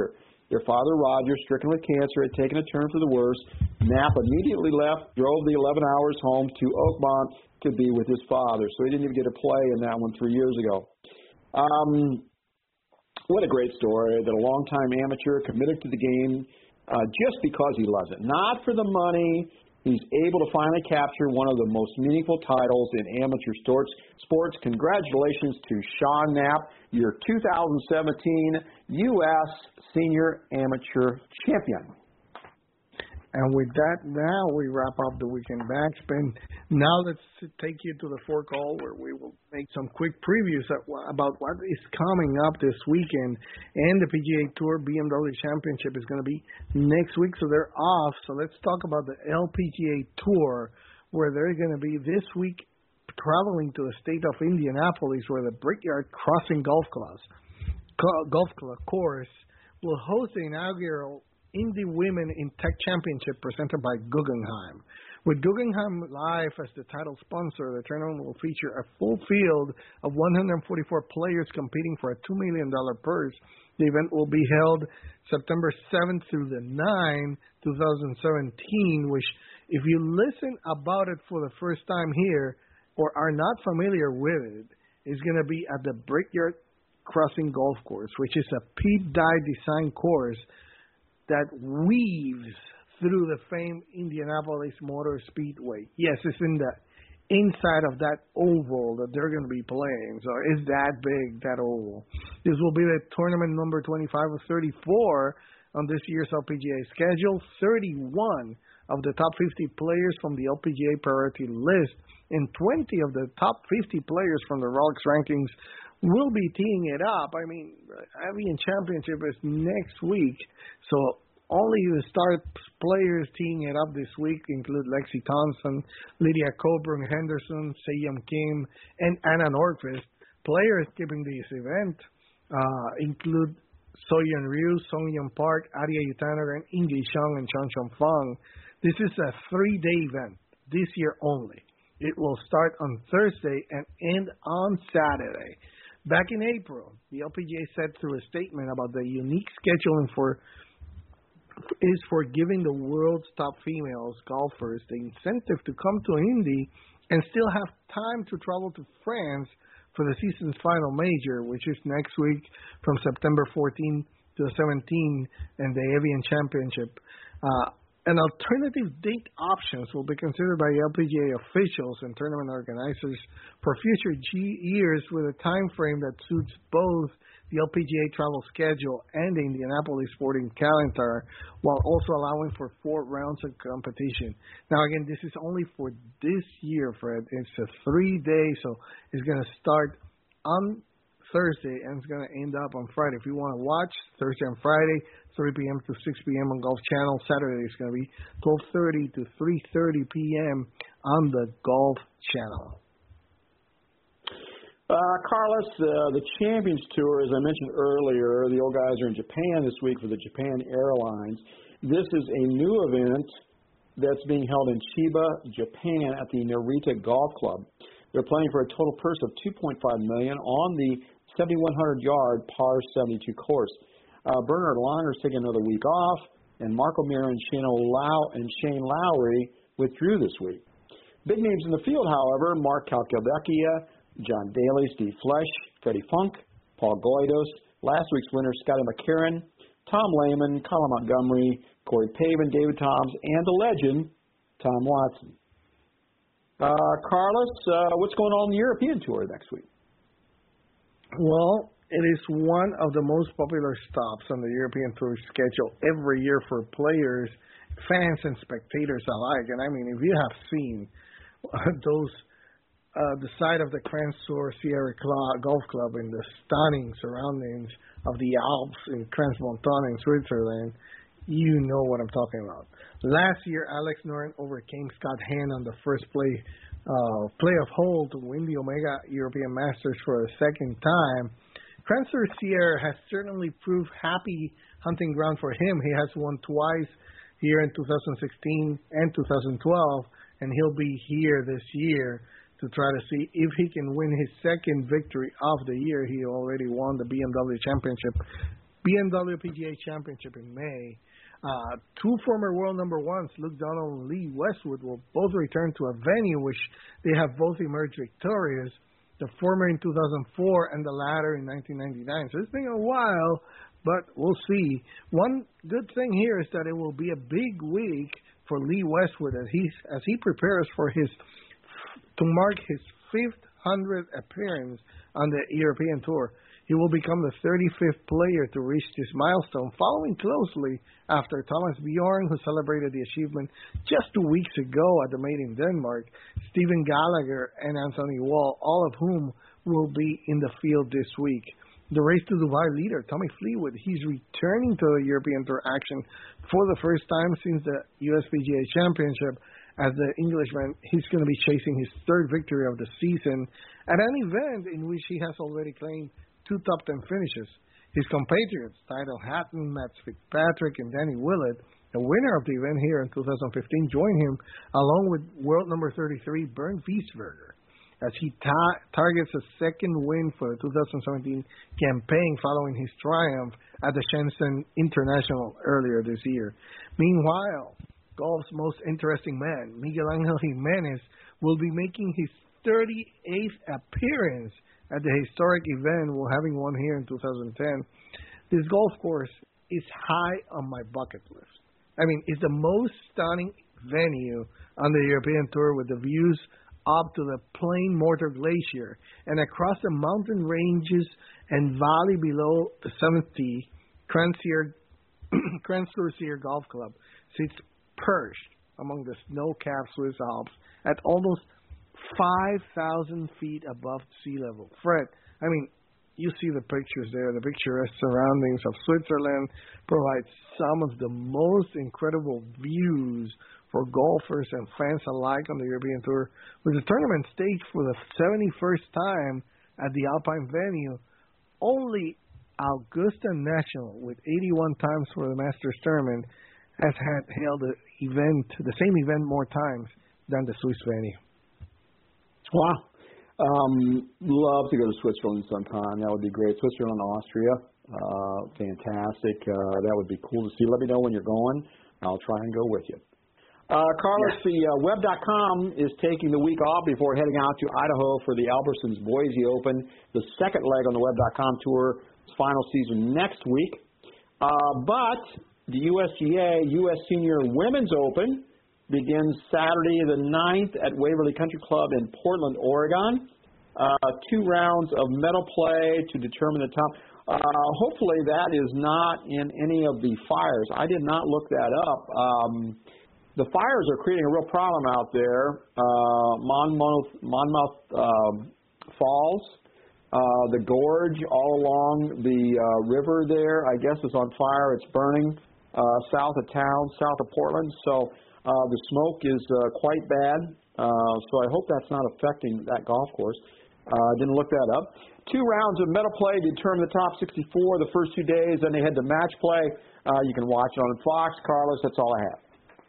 Their father, Roger, stricken with cancer, had taken a turn for the worse. Knapp immediately left, drove the eleven hours home to Oakmont to be with his father. So he didn't even get to play in that one three years ago. Um, what a great story that a longtime amateur committed to the game uh, just because he loves it. Not for the money. He's able to finally capture one of the most meaningful titles in amateur sports. Sports. Congratulations to Sean Knapp, your two thousand seventeen U S Senior Amateur Champion. And with that, now we wrap up the weekend backspin. Now let's take you to the fourth call where we will make some quick previews about what is coming up this weekend. And the P G A Tour B M W Championship is going to be next week, so they're off. So let's talk about the L P G A Tour, where they're going to be this week traveling to the state of Indianapolis, where the Brickyard Crossing Golf Club, Golf Club course will host the inaugural Indy Women in Tech Championship presented by Guggenheim. With Guggenheim Life as the title sponsor, the tournament will feature a full field of one hundred forty-four players competing for a two million dollars purse. The event will be held September seventh through the ninth, twenty seventeen, which if you listen about it for the first time here or are not familiar with it, is going to be at the Brickyard Crossing Golf Course, which is a Pete Dye design course that weaves through the famed Indianapolis Motor Speedway. Yes, it's in the inside of that oval that they're going to be playing. So it's that big, that oval. This will be the tournament number twenty-five of thirty-four on this year's L P G A schedule. thirty-one of the top fifty players from the L P G A priority list and twenty of the top fifty players from the Rolex rankings will be teeing it up. I mean, Avian Championship is next week, so only the star players teeing it up this week include Lexi Thompson, Lydia Coburn Henderson, Se-Yeon Kim, and Anna Nordqvist. Players keeping this event uh, include So-Yeon Ryu, Sung-Yeon Park, Aria Yutanagar, and Ingi Chung and Chong Chong Fong. This is a three-day event, this year only. It will start on Thursday and end on Saturday. Back in April, the L P G A said through a statement about the unique scheduling for is for giving the world's top females golfers the incentive to come to Indy and still have time to travel to France for the season's final major, which is next week from September fourteenth to the seventeenth, and the Avian Championship. Uh, and alternative date options will be considered by L P G A officials and tournament organizers for future G years with a time frame that suits both the L P G A travel schedule and the Indianapolis sporting calendar, while also allowing for four rounds of competition. Now, again, this is only for this year, Fred. It's a three-day, so it's going to start on Thursday and it's going to end up on Friday. If you want to watch Thursday and Friday, three p.m. to six p.m. on Golf Channel. Saturday is going to be twelve thirty to three thirty p.m. on the Golf Channel. Uh, Carlos, uh, the Champions Tour, as I mentioned earlier, the old guys are in Japan this week for the Japan Airlines. This is a new event that's being held in Chiba, Japan at the Narita Golf Club. They're playing for a total purse of two point five million dollars on the seventy-one hundred yard par seventy-two course. Uh, Bernard Langer is taking another week off, and Marco Mir and Shane, Low- and Shane Lowry withdrew this week. Big names in the field, however, Mark Calcavecchia, John Daly, Steve Flesh, Freddie Funk, Paul Goydos, last week's winner Scotty McCarron, Tom Lehman, Colin Montgomery, Corey Pavin, David Toms, and the legend, Tom Watson. Uh, Carlos, uh, what's going on in the European Tour next week? Well, it is one of the most popular stops on the European Tour schedule every year for players, fans, and spectators alike. And I mean, if you have seen those, uh, the side of the Cransor Sierra Golf Club in the stunning surroundings of the Alps in Crans-Montana in Switzerland, you know what I'm talking about. Last year, Alex Noren overcame Scott Hahn on the first play uh, playoff hole to win the Omega European Masters for a second time. Cransor Sierra has certainly proved happy hunting ground for him. He has won twice here in two thousand sixteen and two thousand twelve, and he'll be here this year to try to see if he can win his second victory of the year. He already won the B M W Championship B M W P G A Championship in May. Uh, two former world number ones, Luke Donald and Lee Westwood, will both return to a venue which they have both emerged victorious, the former in two thousand four and the latter in nineteen ninety-nine. So it's been a while, but we'll see. One good thing here is that it will be a big week for Lee Westwood as he, as he prepares for his to mark his fifth hundredth appearance on the European Tour. He will become the thirty-fifth player to reach this milestone, following closely after Thomas Bjorn, who celebrated the achievement just two weeks ago at the Made in Denmark, Stephen Gallagher, and Anthony Wall, all of whom will be in the field this week. The Race to Dubai leader, Tommy Fleetwood, he's returning to the European Tour action for the first time since the U S P G A Championship. As the Englishman, he's going to be chasing his third victory of the season at an event in which he has already claimed two top ten finishes. His compatriots, Tyler Hatton, Matt Fitzpatrick, and Danny Willett, the winner of the event here in two thousand fifteen, joined him along with world number thirty-three, Bernd Wiesberger, as he ta- targets a second win for the two thousand seventeen campaign following his triumph at the Shenzhen International earlier this year. Meanwhile, golf's most interesting man, Miguel Angel Jimenez, will be making his thirty-eighth appearance at the historic event, while having won here in two thousand ten. This golf course is high on my bucket list. I mean, it's the most stunning venue on the European Tour, with the views up to the Plain Mortar Glacier and across the mountain ranges and valley below the seventh tee. Kranzleuser Golf Club sits perched among the snow-capped Swiss Alps at almost five thousand feet above sea level. Fred, I mean, you see the pictures there. The picturesque surroundings of Switzerland provide some of the most incredible views for golfers and fans alike on the European Tour. With the tournament staged for the seventy-first time at the Alpine venue, only Augusta National, with eighty-one times for the Masters tournament, has had held the event, the same event more times than the Swiss venue. Wow. Um, love to go to Switzerland sometime. That would be great. Switzerland, Austria. Uh, fantastic. Uh, that would be cool to see. Let me know when you're going. I'll try and go with you. Uh, Carlos, the uh, web dot com is taking the week off before heading out to Idaho for the Albertsons Boise Open, the second leg on the web dot com tour, final season next week. Uh, but the U S G A U S Senior Women's Open begins Saturday the ninth at Waverly Country Club in Portland, Oregon. Uh, two rounds of medal play to determine the top. Uh, hopefully that is not in any of the fires. I did not look that up. Um, the fires are creating a real problem out there. Uh, Monmouth, Monmouth um, Falls, uh, the gorge all along the uh, river there, I guess, is on fire. It's burning uh, south of town, south of Portland. So Uh, the smoke is uh, quite bad, uh, so I hope that's not affecting that golf course. Uh, didn't look that up. Two rounds of medal play determine the top sixty-four the first two days, then they head to match play. Uh, you can watch it on Fox. Carlos, that's all I have.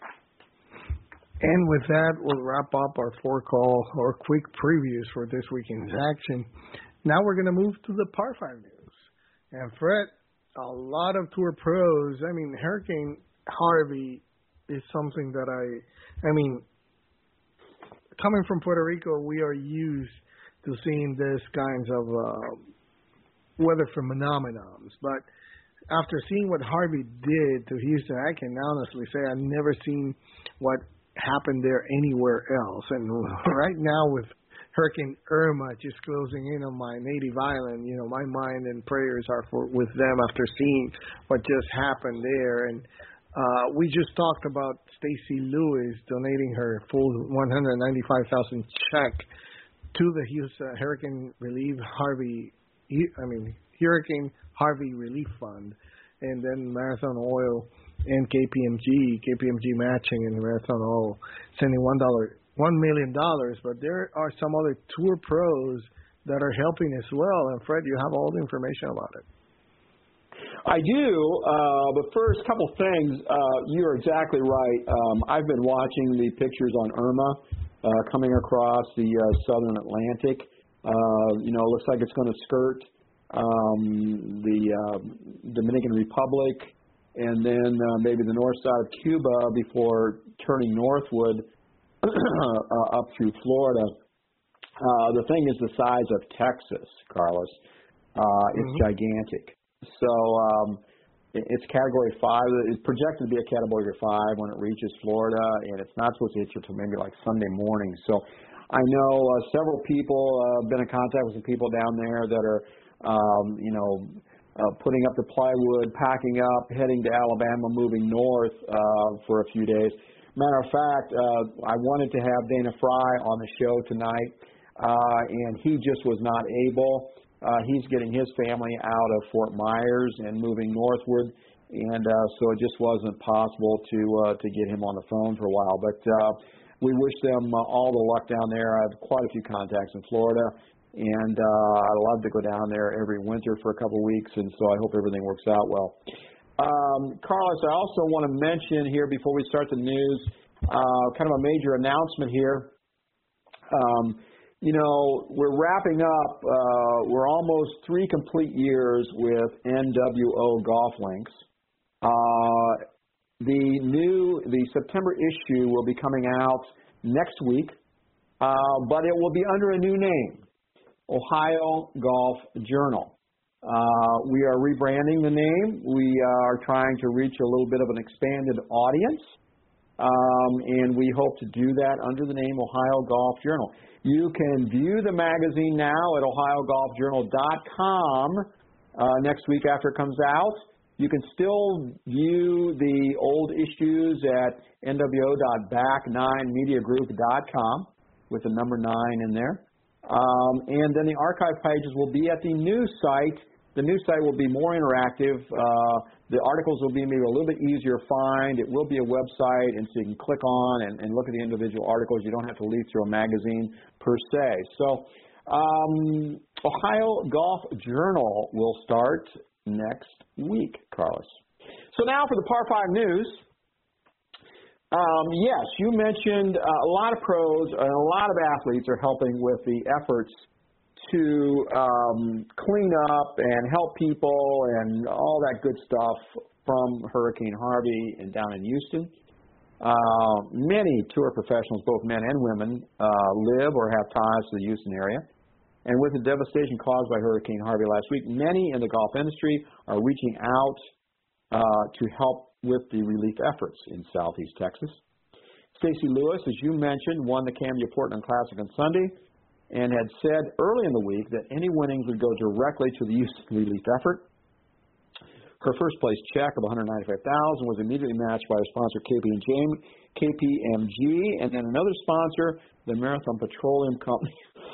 And with that, we'll wrap up our four-call or quick previews for this weekend's action. Now we're going to move to the par five news. And Fred, a lot of tour pros, I mean, Hurricane Harvey is something that I, I mean, coming from Puerto Rico, we are used to seeing these kinds of uh, weather phenomenons. But after seeing what Harvey did to Houston, I can honestly say I've never seen what happened there anywhere else. And right now with Hurricane Irma just closing in on my native island, you know, my mind and prayers are for with them after seeing what just happened there. And Uh, we just talked about Stacey Lewis donating her full one hundred ninety-five thousand dollars check to the Houston Hurricane Relief Harvey, I mean Hurricane Harvey Relief Fund, and then Marathon Oil and K P M G, K P M G matching and Marathon Oil sending one dollar, one million dollars. But there are some other tour pros that are helping as well. And Fred, you have all the information about it. I do, uh, but first, a couple things. Uh, you're exactly right. Um, I've been watching the pictures on Irma uh, coming across the uh, southern Atlantic. Uh, you know, it looks like it's going to skirt um, the uh, Dominican Republic, and then uh, maybe the north side of Cuba before turning northward uh, up through Florida. Uh, the thing is the size of Texas, Carlos. Uh, it's mm-hmm. gigantic. So um, it's Category five. It's projected to be a Category five when it reaches Florida, and it's not supposed to hit you until maybe like Sunday morning. So I know uh, several people uh, have been in contact with some people down there that are, um, you know, uh, putting up the plywood, packing up, heading to Alabama, moving north uh, for a few days. Matter of fact, uh, I wanted to have Dana Fry on the show tonight, uh, and he just was not able. Uh, he's getting his family out of Fort Myers and moving northward, and uh, so it just wasn't possible to uh, to get him on the phone for a while. But uh, we wish them uh, all the luck down there. I have quite a few contacts in Florida, and uh, I love to go down there every winter for a couple of weeks, and so I hope everything works out well. Um, Carlos, I also want to mention here before we start the news, uh, kind of a major announcement here. Um, You know, we're wrapping up, uh, we're almost three complete years with N W O Golf Links. Uh, the new, the September issue will be coming out next week, uh, but it will be under a new name, Ohio Golf Journal. Uh, we are rebranding the name. We are trying to reach a little bit of an expanded audience, um, and we hope to do that under the name Ohio Golf Journal. You can view the magazine now at ohio golf journal dot com uh, next week after it comes out. You can still view the old issues at n w o dot back nine media group dot com with the number nine in there. Um, and then the archive pages will be at the new site. The new site will be more interactive. Uh, the articles will be maybe a little bit easier to find. It will be a website, and so you can click on and, and look at the individual articles. You don't have to leaf through a magazine per se. So um, Ohio Golf Journal will start next week, Carlos. So now for the Par five news. Um, yes, you mentioned uh, a lot of pros and a lot of athletes are helping with the efforts to um, clean up and help people and all that good stuff from Hurricane Harvey and down in Houston. Uh, many tour professionals, both men and women, uh, live or have ties to the Houston area. And with the devastation caused by Hurricane Harvey last week, many in the golf industry are reaching out uh, to help with the relief efforts in Southeast Texas. Stacy Lewis, as you mentioned, won the Cambria Portland Classic on Sunday, and had said early in the week that any winnings would go directly to the Houston relief effort. Her first place check of one hundred ninety-five thousand dollars was immediately matched by her sponsor K P M G, and then another sponsor, the Marathon Petroleum Company,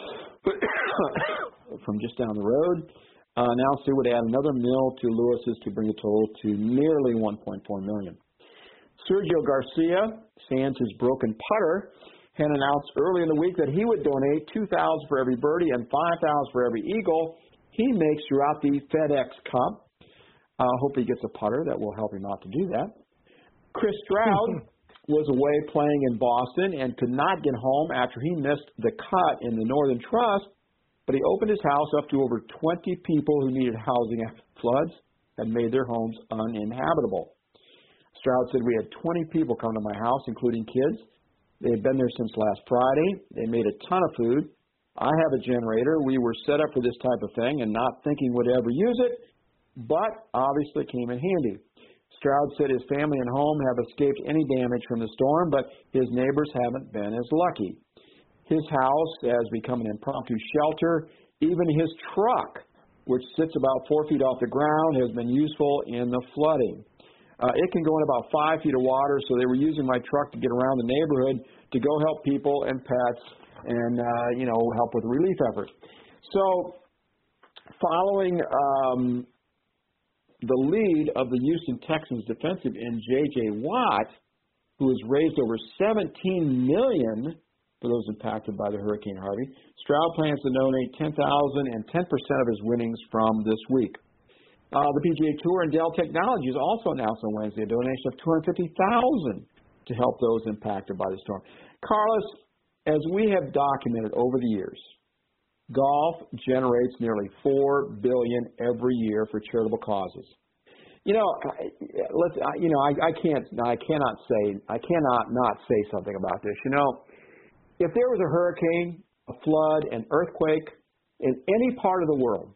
from just down the road, uh, announced they would add another mil to Lewis's to bring the total to nearly one point four million dollars. Sergio Garcia, sans his broken putter, had announced early in the week that he would donate two thousand dollars for every birdie and five thousand dollars for every eagle he makes throughout the FedEx Cup. I uh, hope he gets a putter that will help him out to do that. Chris Stroud was away playing in Boston and could not get home after he missed the cut in the Northern Trust, but he opened his house up to over twenty people who needed housing after floods and made their homes uninhabitable. Stroud said, "We had twenty people come to my house, including kids. They had been there since last Friday. They made a ton of food. I have a generator. We were set up for this type of thing and not thinking we'd ever use it, but obviously it came in handy." Stroud said his family and home have escaped any damage from the storm, but his neighbors haven't been as lucky. His house has become an impromptu shelter. Even his truck, which sits about four feet off the ground, has been useful in the flooding. Uh, it can go in about five feet of water, so they were using my truck to get around the neighborhood to go help people and pets and, uh, you know, help with the relief effort. So following um, the lead of the Houston Texans defensive end J J Watt, who has raised over seventeen million dollars for those impacted by the Hurricane Harvey, Stroud plans to donate ten thousand dollars and ten percent of his winnings from this week. Uh, the P G A Tour and Dell Technologies also announced on Wednesday a donation of two hundred fifty thousand dollars to help those impacted by the storm. Carlos, as we have documented over the years, Golf generates nearly four billion dollars every year for charitable causes. You know, let's. You know, I, I can't. I cannot say. I cannot not say something about this. You know, if there was a hurricane, a flood, an earthquake in any part of the world,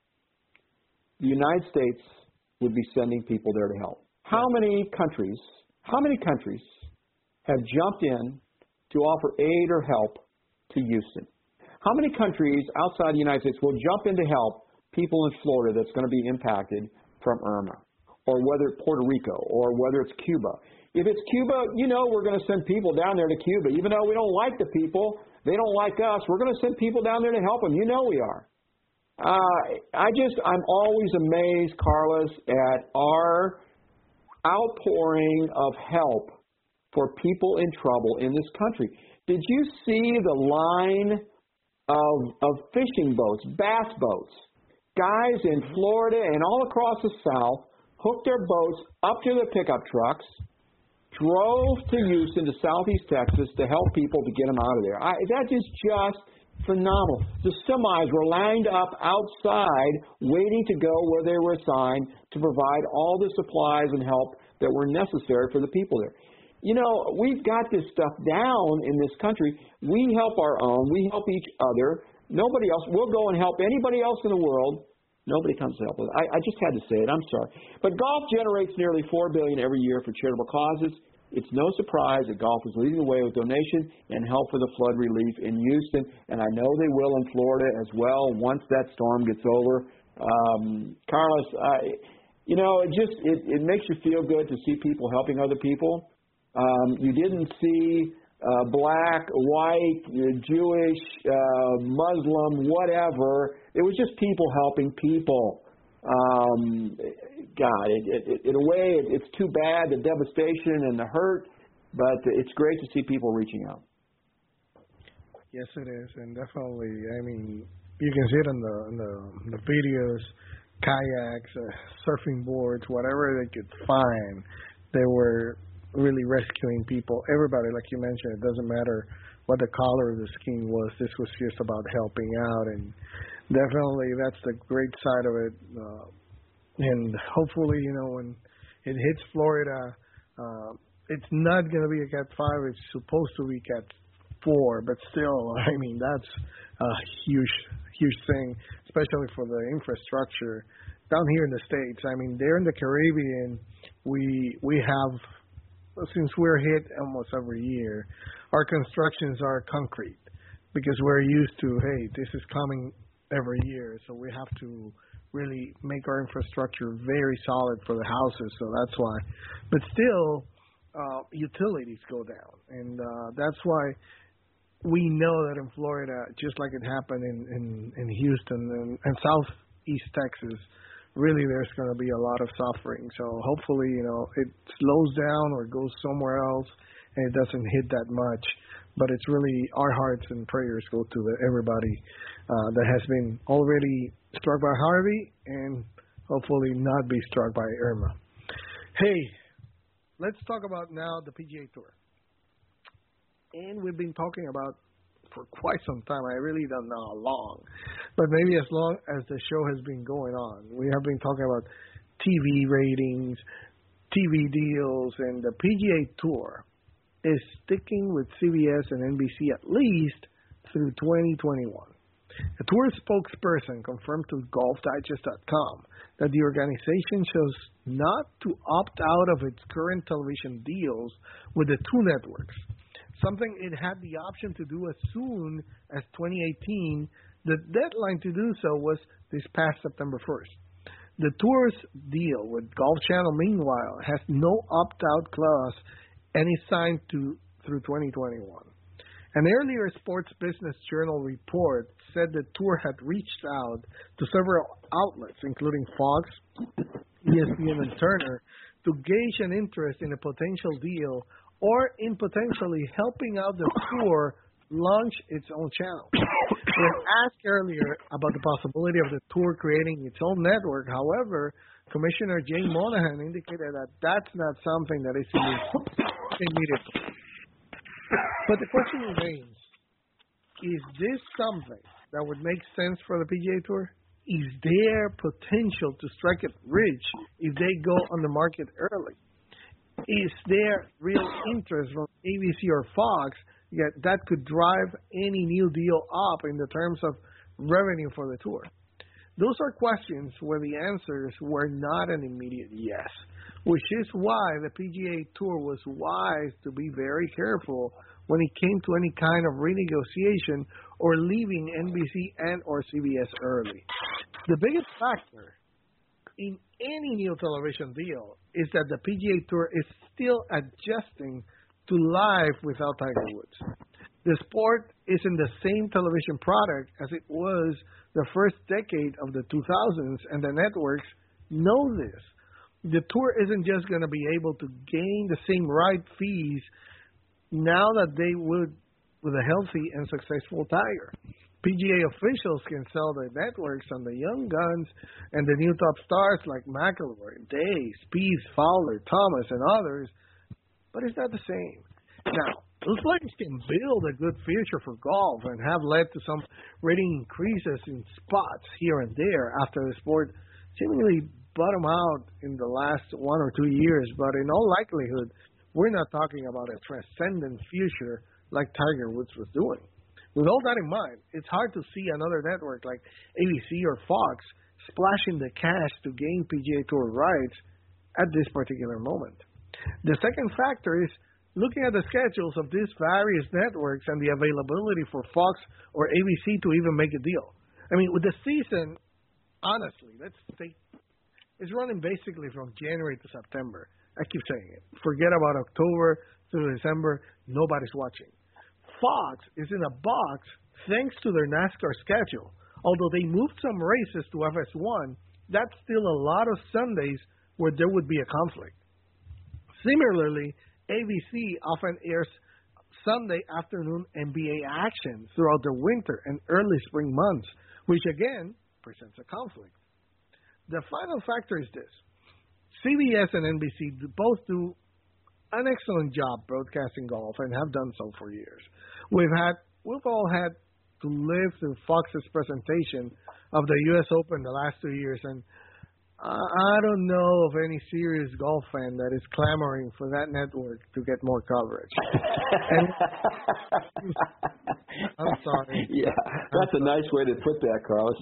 the United States would be sending people there to help. How many countries? How many countries have jumped in to offer aid or help to Houston? How many countries outside the United States will jump in to help people in Florida that's going to be impacted from Irma? Or whether it's Puerto Rico, or whether it's Cuba. If it's Cuba, you know we're going to send people down there to Cuba. Even though we don't like the people, they don't like us, we're going to send people down there to help them. You know we are. Uh, I just, I'm always amazed, Carlos, at our outpouring of help for people in trouble in this country. Did you see the line of, of fishing boats, bass boats, guys in Florida and all across the South, hooked their boats up to their pickup trucks, drove to Houston, to southeast Texas, to help people to get them out of there. I, that is just phenomenal. The semis were lined up outside, waiting to go where they were assigned to provide all the supplies and help that were necessary for the people there. You know, we've got this stuff down in this country. We help our own. We help each other. Nobody else. We'll go and help anybody else in the world. Nobody comes to help us. I, I just had to say it. I'm sorry. But golf generates nearly four billion dollars every year for charitable causes. It's no surprise that golf is leading the way with donation and help for the flood relief in Houston, and I know they will in Florida as well once that storm gets over. Um, Carlos, I, you know, it just it, it makes you feel good to see people helping other people. Um, you didn't see uh, black, white, Jewish, uh, Muslim, whatever. It was just people helping people. Um, God, it, it, in a way, it, it's too bad, the devastation and the hurt, but it's great to see people reaching out. Yes, it is, and definitely, I mean, you can see it in the, in the, the videos, kayaks, uh, surfing boards, whatever they could find. They were really rescuing people. Everybody, like you mentioned, it doesn't matter what the color of the skin was. This was just about helping out, and definitely that's the great side of it. Uh, and hopefully, you know, when it hits Florida, uh, it's not going to be a Cat five. It's supposed to be Cat four, but still, I mean, that's a huge, huge thing, especially for the infrastructure down here in the States. I mean, there in the Caribbean, we we have, since we're hit almost every year, our constructions are concrete because we're used to, hey, this is coming every year, so we have to really make our infrastructure very solid for the houses, so that's why. But still, uh, utilities go down, and uh, that's why we know that in Florida, just like it happened in, in, in Houston and, and southeast Texas, really there's going to be a lot of suffering. So hopefully, you know, it slows down or goes somewhere else and it doesn't hit that much. But it's really our hearts and prayers go to the, everybody uh, that has been already struck by Harvey and hopefully not be struck by Irma. Hey, let's talk about now the P G A Tour. And we've been talking about for quite some time. I really don't know how long, but maybe as long as the show has been going on. We have been talking about T V ratings, T V deals, and the P G A Tour is sticking with C B S and N B C at least through twenty twenty-one. A tour spokesperson confirmed to golf digest dot com that the organization chose not to opt out of its current television deals with the two networks, something it had the option to do as soon as twenty eighteen. The deadline to do so was this past September first. The tour's deal with Golf Channel, meanwhile, has no opt-out clause and is signed to through twenty twenty-one. An earlier Sports Business Journal report said the tour had reached out to several outlets, including Fox, E S P N, and Turner, to gauge an interest in a potential deal or in potentially helping out the tour launch its own channel. When asked earlier about the possibility of the tour creating its own network, however, Commissioner Jay Monahan indicated that that's not something that is immediate. But the question remains, is this something that would make sense for the P G A Tour? Is there potential to strike it rich if they go on the market early? Is there real interest from A B C or Fox that could drive any new deal up in the terms of revenue for the tour? Those are questions where the answers were not an immediate yes, which is why the P G A Tour was wise to be very careful when it came to any kind of renegotiation or leaving N B C and or C B S early. The biggest factor in any new television deal is that the P G A Tour is still adjusting to life without Tiger Woods. The sport isn't the same television product as it was the first decade of the two thousands, and the networks know this. The tour isn't just going to be able to gain the same right fees now that they would with a healthy and successful Tiger. P G A officials can sell the networks on the young guns and the new top stars like McIlroy, Day, Spieth, Fowler, Thomas, and others, but it's not the same. Now, those players can build a good future for golf and have led to some rating increases in spots here and there after the sport seemingly bottomed out in the last one or two years, but in all likelihood, we're not talking about a transcendent future like Tiger Woods was doing. With all that in mind, it's hard to see another network like A B C or Fox splashing the cash to gain P G A Tour rights at this particular moment. The second factor is looking at the schedules of these various networks and the availability for Fox or A B C to even make a deal. I mean, with the season, honestly, let's take it's running basically from January to September. I keep saying it. Forget about October through December. Nobody's watching. Fox is in a box thanks to their NASCAR schedule. Although they moved some races to F S one, that's still a lot of Sundays where there would be a conflict. Similarly, A B C often airs Sunday afternoon N B A action throughout the winter and early spring months, which again presents a conflict. The final factor is this. C B S and N B C both do an excellent job broadcasting golf and have done so for years. We've had, we've all had to live through Fox's presentation of the U S Open the last two years, and I don't know of any serious golf fan that is clamoring for that network to get more coverage. And, I'm sorry. Yeah, that's a nice way to put that, Carlos.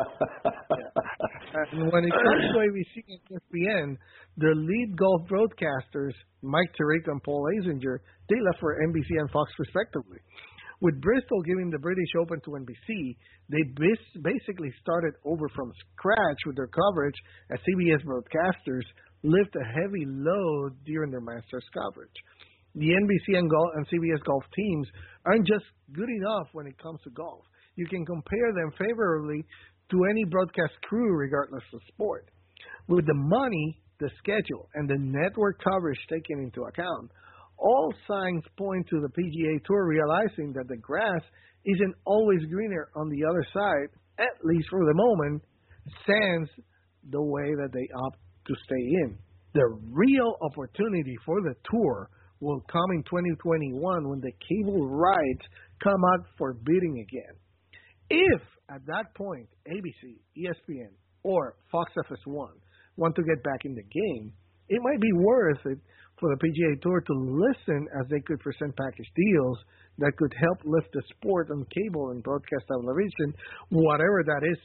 Yeah. And when it comes to A B C and E S P N, their lead golf broadcasters, Mike Tirico and Paul Azinger, they left for N B C and Fox respectively. With Bristol giving the British Open to N B C, they basically started over from scratch with their coverage as C B S broadcasters lift a heavy load during their Masters coverage. The N B C and, golf, and C B S golf teams aren't just good enough when it comes to golf. You can compare them favorably to any broadcast crew regardless of sport. With the money, the schedule, and the network coverage taken into account, all signs point to the P G A Tour realizing that the grass isn't always greener on the other side, at least for the moment, sans the way that they opt to stay in. The real opportunity for the tour will come in twenty twenty-one when the cable rights come out for bidding again. If, at that point, A B C, E S P N, or Fox F S one want to get back in the game, it might be worth it for the P G A Tour to listen as they could present package deals that could help lift the sport on cable and broadcast television, whatever that is,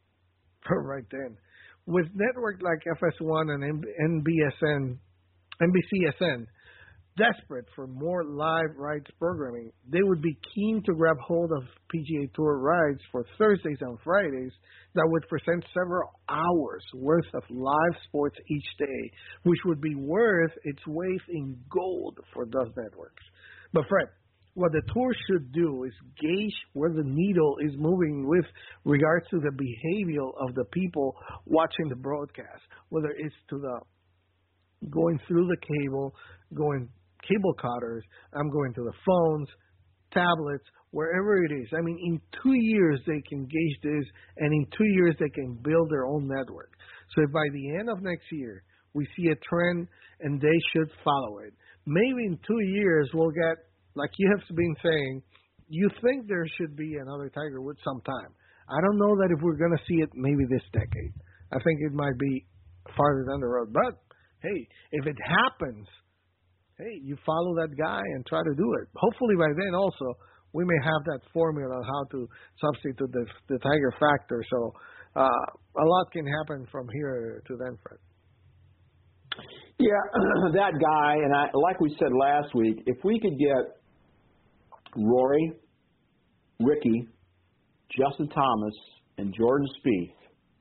right then. With networks like F S one and N B S N, N B C S N desperate for more live rights programming, they would be keen to grab hold of P G A Tour rights for Thursdays and Fridays that would present several hours worth of live sports each day, which would be worth its weight in gold for those networks. But Fred, what the tour should do is gauge where the needle is moving with regards to the behavior of the people watching the broadcast, whether it's to the going through the cable, going cable cutters, I'm going to the phones, tablets, wherever it is. I mean, in two years they can gauge this, and in two years they can build their own network. So if by the end of next year we see a trend and they should follow it, maybe in two years we'll get, like you have been saying, you think there should be another Tiger Woods sometime. I don't know that if we're going to see it maybe this decade. I think it might be farther down the road. But, hey, if it happens, hey, you follow that guy and try to do it. Hopefully by then also we may have that formula on how to substitute the, the Tiger factor. So uh, a lot can happen from here to then, Fred. Yeah, that guy, and I, like we said last week, if we could get Rory, Ricky, Justin Thomas, and Jordan Spieth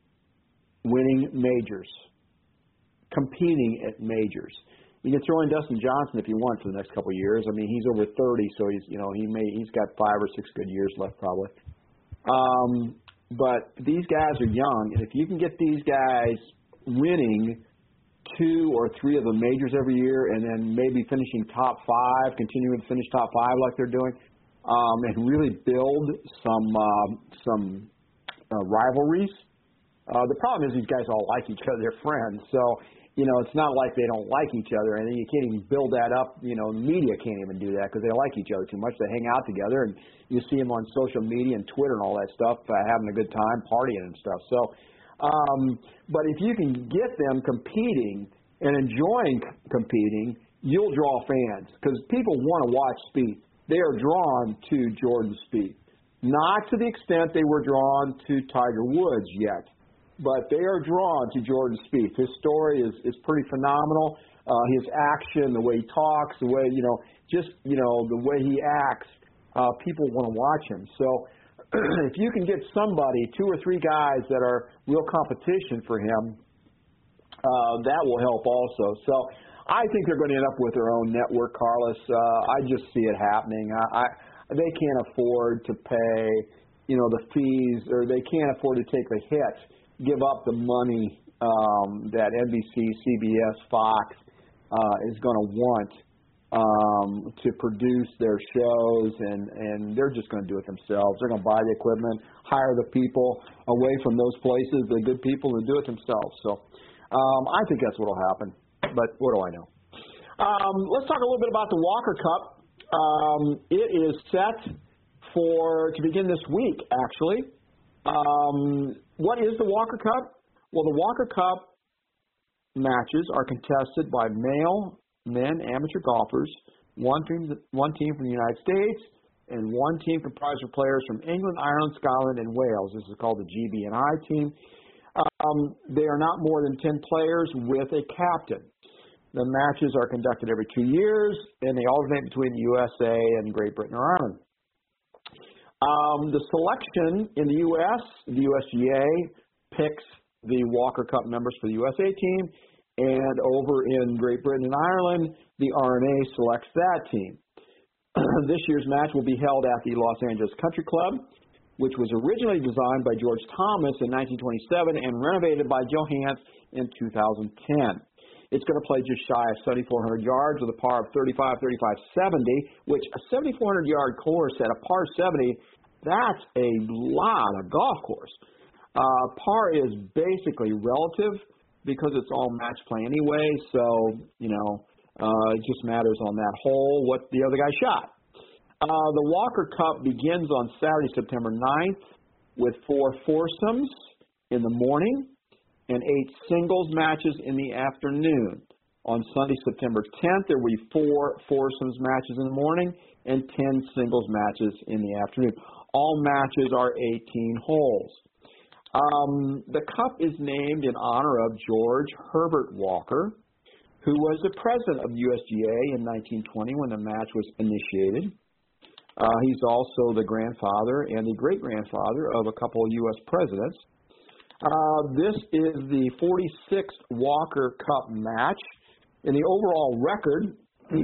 winning majors, competing at majors. You can throw in Dustin Johnson if you want for the next couple of years. I mean, he's over thirty, so he's you know he may he's got five or six good years left probably. Um, but these guys are young, and if you can get these guys winning two or three of the majors every year, and then maybe finishing top five, continuing to finish top five like they're doing, um, and really build some uh, some uh, rivalries. Uh, the problem is these guys all like each other; they're friends, so. You know, it's not like they don't like each other, and you can't even build that up. You know, media can't even do that because they like each other too much. They hang out together, and you see them on social media and Twitter and all that stuff, uh, having a good time, partying and stuff. So, um, but if you can get them competing and enjoying c- competing, you'll draw fans because people want to watch Spieth. They are drawn to Jordan Spieth, not to the extent they were drawn to Tiger Woods yet. But they are drawn to Jordan Spieth. His story is, is pretty phenomenal. Uh, his action, the way he talks, the way, you know, just, you know, the way he acts, uh, people want to watch him. So if you can get somebody, two or three guys that are real competition for him, uh, that will help also. So I think they're going to end up with their own network, Carlos. Uh, I just see it happening. I, I, they can't afford to pay, you know, the fees, or they can't afford to take the hit. Give up the money um, that N B C, C B S, Fox uh, is going to want um, to produce their shows, and, and they're just going to do it themselves. They're going to buy the equipment, hire the people away from those places, the good people, and do it themselves. So um, I think that's what will happen, but what do I know? Um, let's talk a little bit about the Walker Cup. Um, it is set for to begin this week, actually. Um, what is the Walker Cup? Well, the Walker Cup matches are contested by male, men, amateur golfers, one team, one team from the United States, and one team comprised of players from England, Ireland, Scotland, and Wales. This is called the G B and I team. Um, they are not more than ten players with a captain. The matches are conducted every two years, and they alternate between the U S A and Great Britain or Ireland. Um, the selection in the U S, the U S G A picks the Walker Cup members for the U S A team, and over in Great Britain and Ireland, the R N A selects that team. This year's match will be held at the Los Angeles Country Club, which was originally designed by George Thomas in nineteen twenty-seven and renovated by Joe Hance in two thousand ten. It's going to play just shy of seventy-four hundred yards with a par of thirty-five, thirty-five, seventy, which a seventy-four hundred yard course at a par seventy, that's a lot of golf course. Uh, par is basically relative because it's all match play anyway, so, you know, uh, it just matters on that hole what the other guy shot. Uh, the Walker Cup begins on Saturday, September ninth, with four foursomes in the morning and eight singles matches in the afternoon. On Sunday, September tenth, there will be four foursomes matches in the morning and ten singles matches in the afternoon. All matches are eighteen holes. Um, the Cup is named in honor of George Herbert Walker, who was the president of U S G A in nineteen twenty when the match was initiated. Uh, he's also the grandfather and the great-grandfather of a couple of U S presidents. Uh, this is the forty-sixth Walker Cup match. In the overall record,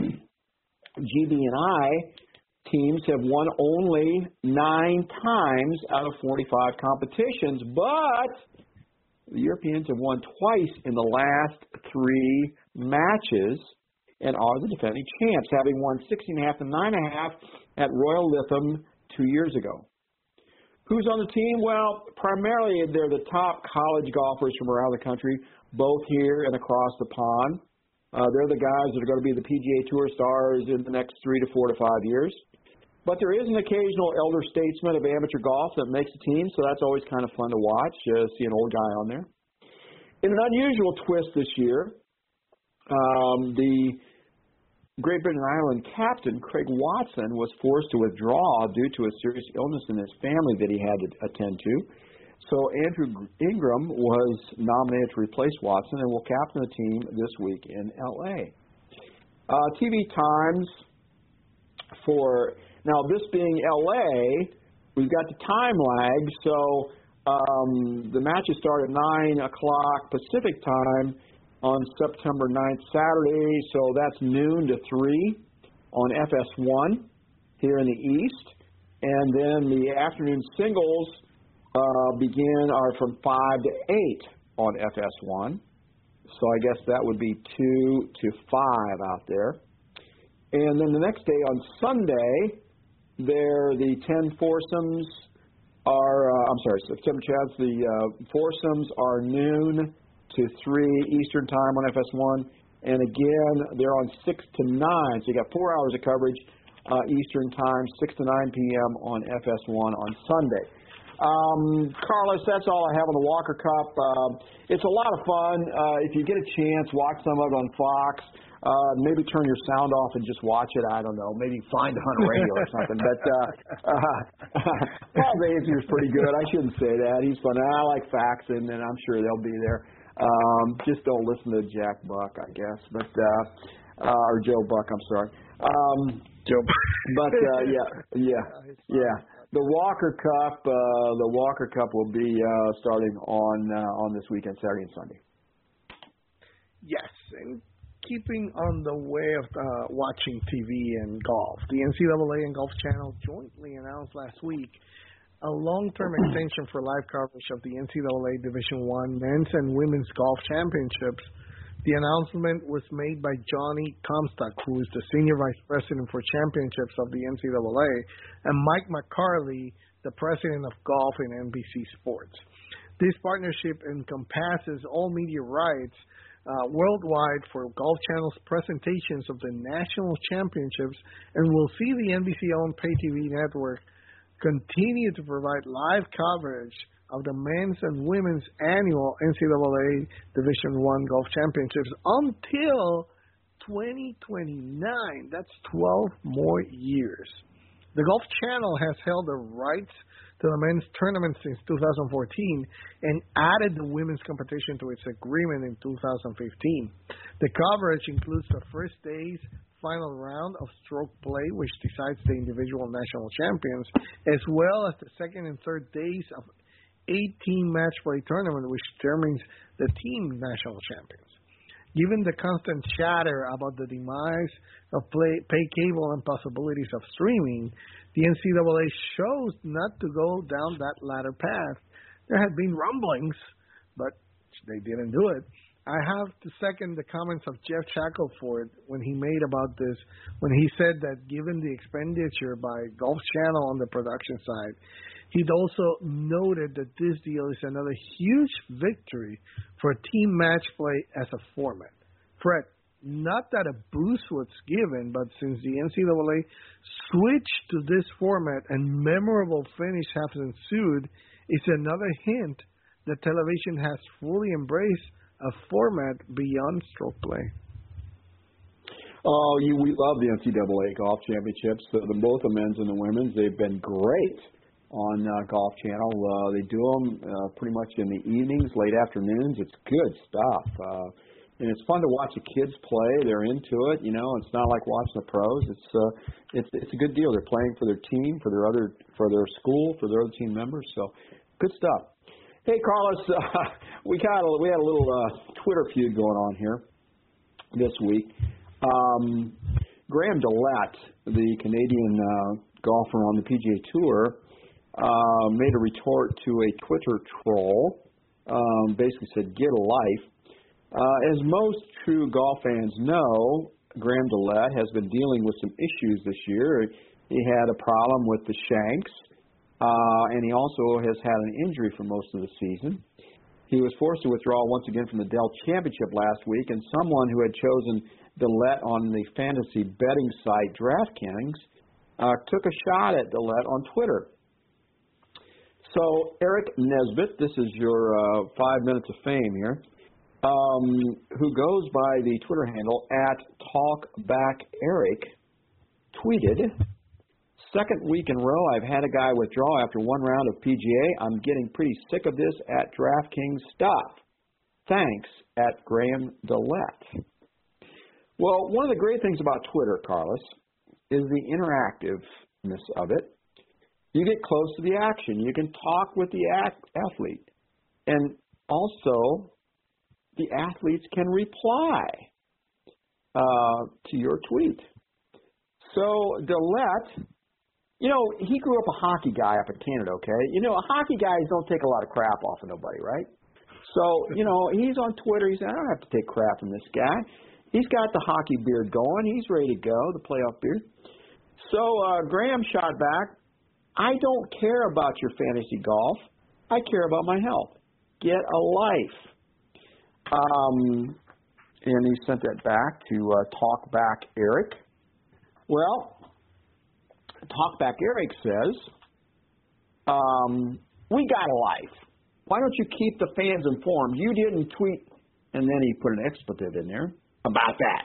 G B and I teams have won only nine times out of forty-five competitions, but the Europeans have won twice in the last three matches and are the defending champs, having won sixteen and a half and nine and a half at Royal Lytham two years ago. Who's on the team? Well, primarily they're the top college golfers from around the country, both here and across the pond. Uh, they're the guys that are going to be the P G A Tour stars in the next three to four to five years. But there is an occasional elder statesman of amateur golf that makes a team, so that's always kind of fun to watch, uh, see an old guy on there. In an unusual twist this year, um, the Great Britain Island captain, Craig Watson, was forced to withdraw due to a serious illness in his family that he had to attend to. So Andrew Ingram was nominated to replace Watson and will captain the team this week in L A. Uh, T V times for, now this being L A, we've got the time lag, so um, the matches start at nine o'clock Pacific time on September ninth, Saturday, so that's noon to three on F S one here in the East. And then the afternoon singles uh, begin are from five to eight on F S one. So I guess that would be two to five out there. And then the next day on Sunday, there the ten foursomes are, uh, I'm sorry, September Chads, the uh, foursomes are noon to three Eastern time on F S one, and again, they're on six to nine, so you got four hours of coverage uh, Eastern time, six to nine p.m. on F S one on Sunday. Um, Carlos, that's all I have on the Walker Cup. Uh, it's a lot of fun. Uh, if you get a chance, watch some of it on Fox. Uh, maybe turn your sound off and just watch it. I don't know. Maybe find a Hunter radio or something. But uh, uh, Paul Bazier's pretty good. I shouldn't say that. He's fun. I like Faxon, and I'm sure they'll be there. Um, just don't listen to Jack Buck, I guess, but uh, uh, or Joe Buck. I'm sorry. Um, Joe. But uh, yeah, yeah, yeah. The Walker Cup, uh, the Walker Cup will be uh, starting on uh, on this weekend, Saturday and Sunday. Yes, and keeping on the way of uh, watching T V and golf, the N C double A and Golf Channel jointly announced last week a long-term extension for live coverage of the N C double A Division One Men's and Women's Golf Championships. The announcement was made by Johnny Comstock, who is the Senior Vice President for Championships of the N C double A, and Mike McCarley, the President of Golf in N B C Sports. This partnership encompasses all media rights uh, worldwide for Golf Channel's presentations of the national championships and will see the N B C-owned pay T V network continue to provide live coverage of the men's and women's annual N C double A Division One Golf Championships until twenty twenty-nine. That's twelve more years. The Golf Channel has held the rights to the men's tournament since two thousand fourteen and added the women's competition to its agreement in two thousand fifteen. The coverage includes the first day's final round of stroke play, which decides the individual national champions, as well as the second and third days of eight-team match play tournament, which determines the team national champions. Given the constant chatter about the demise of play, pay cable and possibilities of streaming, the N C double A chose not to go down that latter path. There had been rumblings, but they didn't do it. I have to second the comments of Jeff Shackelford when he made about this, when he said that given the expenditure by Golf Channel on the production side, he'd also noted that this deal is another huge victory for team match play as a format. Fred, not that a boost was given, but since the N C double A switched to this format and memorable finish has ensued, it's another hint that television has fully embraced a format beyond stroke play. Oh, you, we love the N C double A Golf Championships, the, the, both the men's and the women's. They've been great on uh, Golf Channel. Uh, they do them uh, pretty much in the evenings, late afternoons. It's good stuff. Uh, and it's fun to watch the kids play. They're into it, you know. It's not like watching the pros. It's uh, it's it's a good deal. They're playing for their team, for their other, for their school, for their other team members. So, good stuff. Hey, Carlos, uh, we got a, we had a little uh, Twitter feud going on here this week. Um, Graham DeLatte, the Canadian uh, golfer on the P G A Tour, uh, made a retort to a Twitter troll. Um, basically said, "Get a life." Uh, as most true golf fans know, Graham DeLatte has been dealing with some issues this year. He had a problem with the shanks. Uh, and he also has had an injury for most of the season. He was forced to withdraw once again from the Dell Championship last week, and someone who had chosen DeLatte on the fantasy betting site DraftKings uh, took a shot at Dillette on Twitter. So Eric Nesbitt, this is your uh, five minutes of fame here, um, who goes by the Twitter handle at TalkBackEric, tweeted, second week in a row I've had a guy withdraw after one round of P G A. I'm getting pretty sick of this at DraftKings stuff. Thanks, at Graham Dillette. Well, one of the great things about Twitter, Carlos, is the interactiveness of it. You get close to the action. You can talk with the athlete. And also, the athletes can reply uh, to your tweet. So, Dillette, you know, he grew up a hockey guy up in Canada, okay? You know, hockey guys don't take a lot of crap off of nobody, right? So, you know, he's on Twitter. He said, I don't have to take crap from this guy. He's got the hockey beard going. He's ready to go, the playoff beard. So, uh, Graham shot back, I don't care about your fantasy golf. I care about my health. Get a life. Um, and he sent that back to uh, Talkback Eric. Well, Talkback Eric says, um, we got a life. Why don't you keep the fans informed? You didn't tweet, and then he put an expletive in there about that.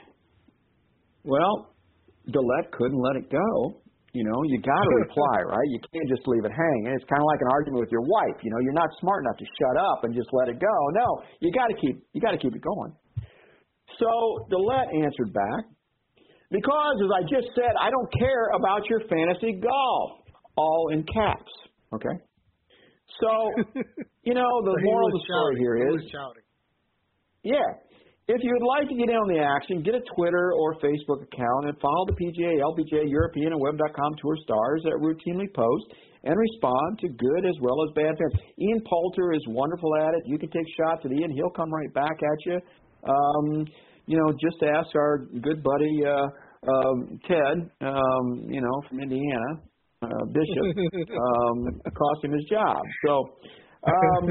Well, Dillette couldn't let it go. You know, you got to reply, right? You can't just leave it hanging. It's kind of like an argument with your wife. You know, you're not smart enough to shut up and just let it go. No, you got to keep you got to keep it going. So Dillette answered back, because as I just said, I don't care about your fantasy golf, all in caps. Okay. So you know, the so moral of the story shouting. here he is, was shouting. yeah. If you would like to get in on the action, get a Twitter or Facebook account and follow the P G A, L P G A, European, and Web dot com Tour stars that routinely post and respond to good as well as bad fans. Ian Poulter is wonderful at it. You can take shots at Ian. He'll come right back at you. Um, you know, just ask our good buddy uh, uh, Ted, um, you know, from Indiana, uh, Bishop, um, cost him his job. So, um,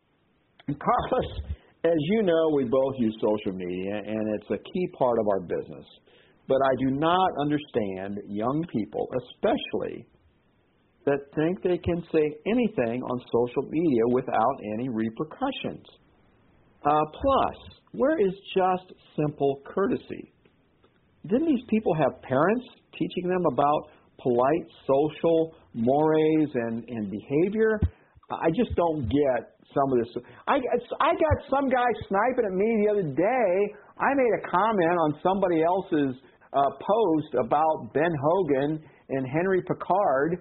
Carlos, as you know, we both use social media, and it's a key part of our business. But I do not understand young people, especially, that think they can say anything on social media without any repercussions. Uh, plus, where is just simple courtesy? Didn't these people have parents teaching them about polite social mores and, and behavior? I just don't get some of this. I, I got some guy sniping at me the other day. I made a comment on somebody else's uh, post about Ben Hogan and Henry Picard,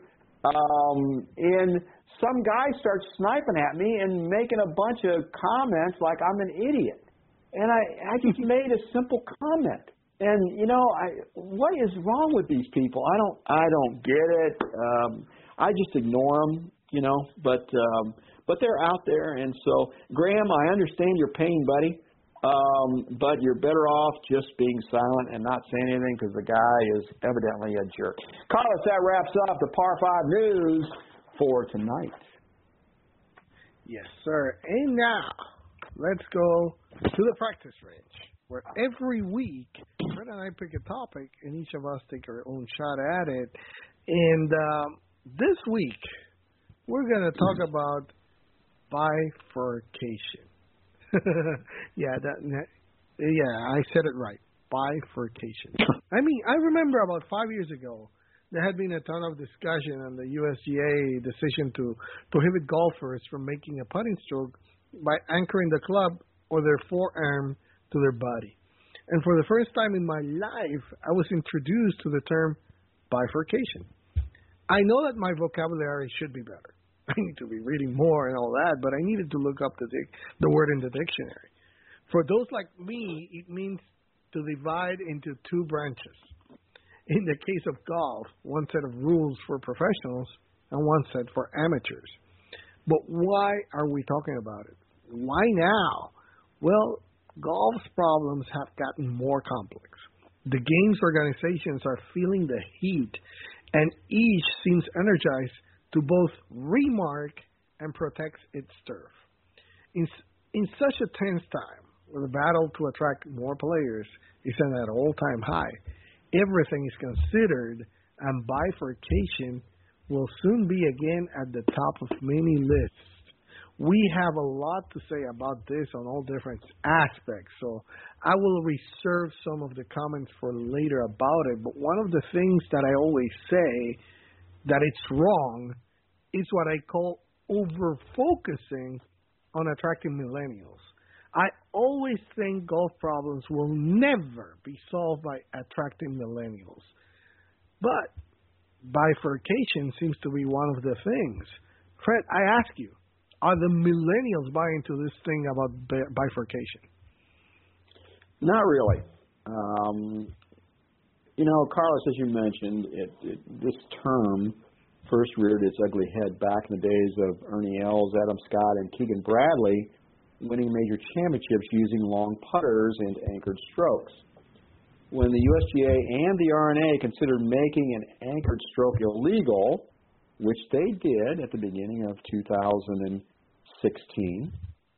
um, and some guy starts sniping at me and making a bunch of comments like I'm an idiot. And I, I just made a simple comment. And, you know, I, what is wrong with these people? I don't I don't get it. Um, I just ignore them. You know, but um, but they're out there, and so Graham, I understand your pain, buddy, um, but you're better off just being silent and not saying anything because the guy is evidently a jerk. Carlos, that wraps up the Par Five news for tonight. Yes, sir. And now let's go to the practice range, where every week Fred and I pick a topic, and each of us take our own shot at it. And um, this week, we're going to talk about bifurcation. yeah, that, yeah, I said it right. Bifurcation. I mean, I remember about five years ago, there had been a ton of discussion on the U S G A decision to prohibit golfers from making a putting stroke by anchoring the club or their forearm to their body. And for the first time in my life, I was introduced to the term bifurcation. I know that my vocabulary should be better. I need to be reading more and all that, but I needed to look up the the word in the dictionary. For those like me, it means to divide into two branches. In the case of golf, one set of rules for professionals and one set for amateurs. But why are we talking about it? Why now? Well, golf's problems have gotten more complex. The game's organizations are feeling the heat, and each seems energized to both remark and protect its turf. In, in such a tense time, where the battle to attract more players is at an all-time high, everything is considered and bifurcation will soon be again at the top of many lists. We have a lot to say about this on all different aspects, so I will reserve some of the comments for later about it. But one of the things that I always say that it's wrong is what I call over-focusing on attracting millennials. I always think golf problems will never be solved by attracting millennials. But bifurcation seems to be one of the things. Fred, I ask you, are the millennials buying into this thing about bifurcation? Not really. Um, you know, Carlos, as you mentioned, it, it, this term first reared its ugly head back in the days of Ernie Els, Adam Scott, and Keegan Bradley winning major championships using long putters and anchored strokes. When the U S G A and the R N A considered making an anchored stroke illegal, which they did at the beginning of two thousand sixteen,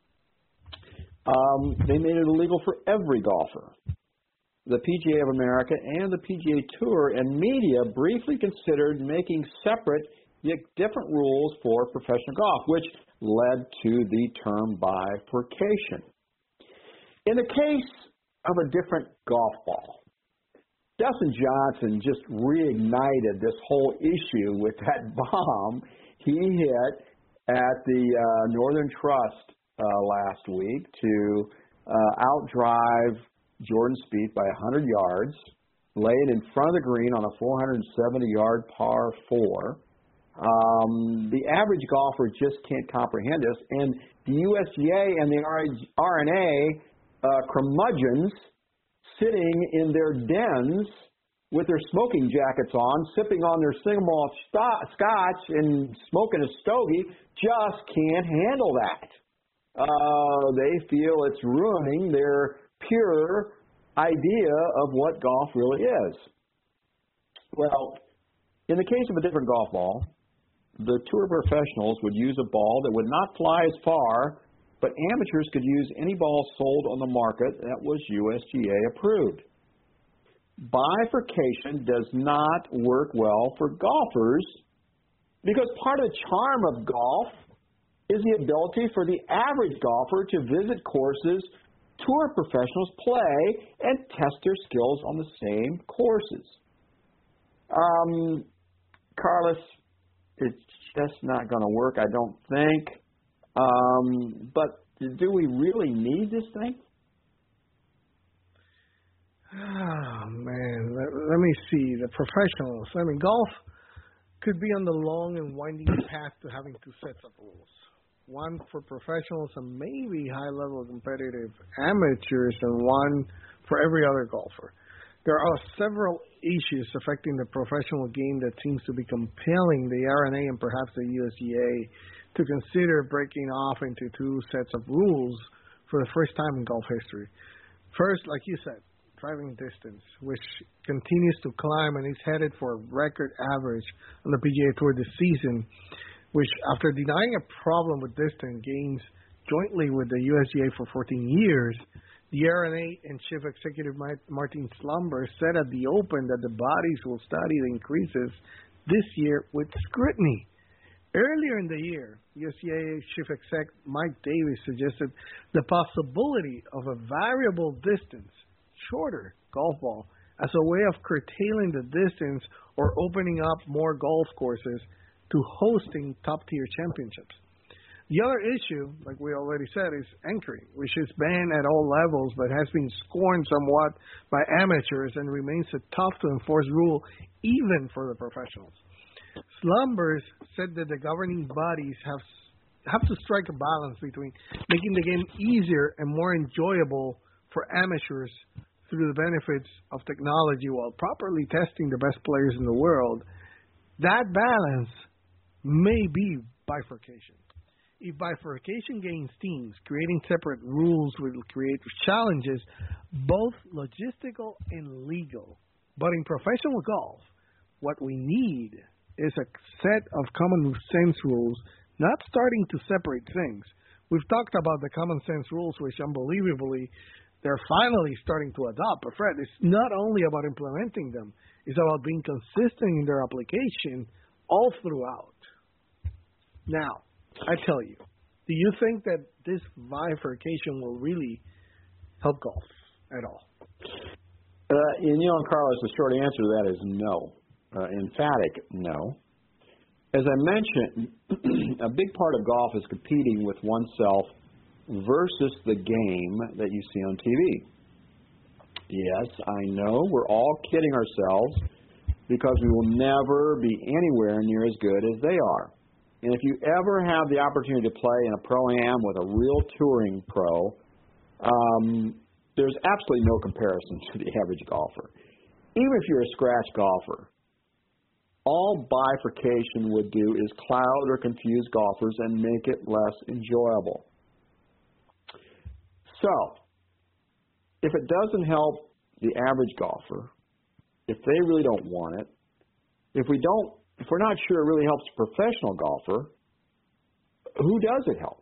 um, they made it illegal for every golfer. The P G A of America and the P G A Tour and media briefly considered making separate yet different rules for professional golf, which led to the term bifurcation. In the case of a different golf ball, Dustin Johnson just reignited this whole issue with that bomb he hit at the uh, Northern Trust uh, last week to uh, outdrive Jordan Spieth by one hundred yards, lay it in front of the green on a four hundred seventy yard par four. Um, the average golfer just can't comprehend this, and the U S G A and the R N A uh, curmudgeons sitting in their dens with their smoking jackets on, sipping on their single malt st- scotch and smoking a stogie, just can't handle that. Uh, they feel it's ruining their pure idea of what golf really is. Well, in the case of a different golf ball, the tour professionals would use a ball that would not fly as far, but amateurs could use any ball sold on the market that was U S G A approved. Bifurcation does not work well for golfers because part of the charm of golf is the ability for the average golfer to visit courses tour professionals play and test their skills on the same courses. Um, Carlos, it's just not going to work, I don't think. Um, but do we really need this thing? Oh, man. Let, let me see. The professionals. I mean, golf could be on the long and winding path to having two sets of rules. One for professionals and maybe high-level competitive amateurs, and one for every other golfer. There are several issues affecting the professional game that seems to be compelling the R N A and perhaps the U S G A to consider breaking off into two sets of rules for the first time in golf history. First, like you said, driving distance, which continues to climb and is headed for a record average on the P G A Tour this season, which, after denying a problem with distance gains jointly with the U S G A for fourteen years, the R N A and Chief Executive Martin Slumbers said at the Open that the bodies will study the increases this year with scrutiny. Earlier in the year, U S G A Chief Exec Mike Davis suggested the possibility of a variable distance, shorter golf ball, as a way of curtailing the distance or opening up more golf courses to hosting top-tier championships. The other issue, like we already said, is anchoring, which is banned at all levels but has been scorned somewhat by amateurs and remains a tough-to-enforce rule even for the professionals. Slumbers said that the governing bodies have have to strike a balance between making the game easier and more enjoyable for amateurs through the benefits of technology while properly testing the best players in the world. That balance may be bifurcation. If bifurcation gains teams, creating separate rules will create challenges, both logistical and legal. But in professional golf, what we need is a set of common sense rules, not starting to separate things. We've talked about the common sense rules, which unbelievably they're finally starting to adopt. But Fred, it's not only about implementing them. It's about being consistent in their application all throughout. Now, I tell you, do you think that this bifurcation will really help golf at all? Uh, and, you know, Carlos, the short answer to that is no. Uh, emphatic no. As I mentioned, a big part of golf is competing with oneself versus the game that you see on T V. Yes, I know we're all kidding ourselves because we will never be anywhere near as good as they are. And if you ever have the opportunity to play in a Pro-Am with a real touring pro, um, there's absolutely no comparison to the average golfer. Even if you're a scratch golfer, all bifurcation would do is cloud or confuse golfers and make it less enjoyable. So, if it doesn't help the average golfer, if they really don't want it, if we don't, if we're not sure it really helps a professional golfer, who does it help?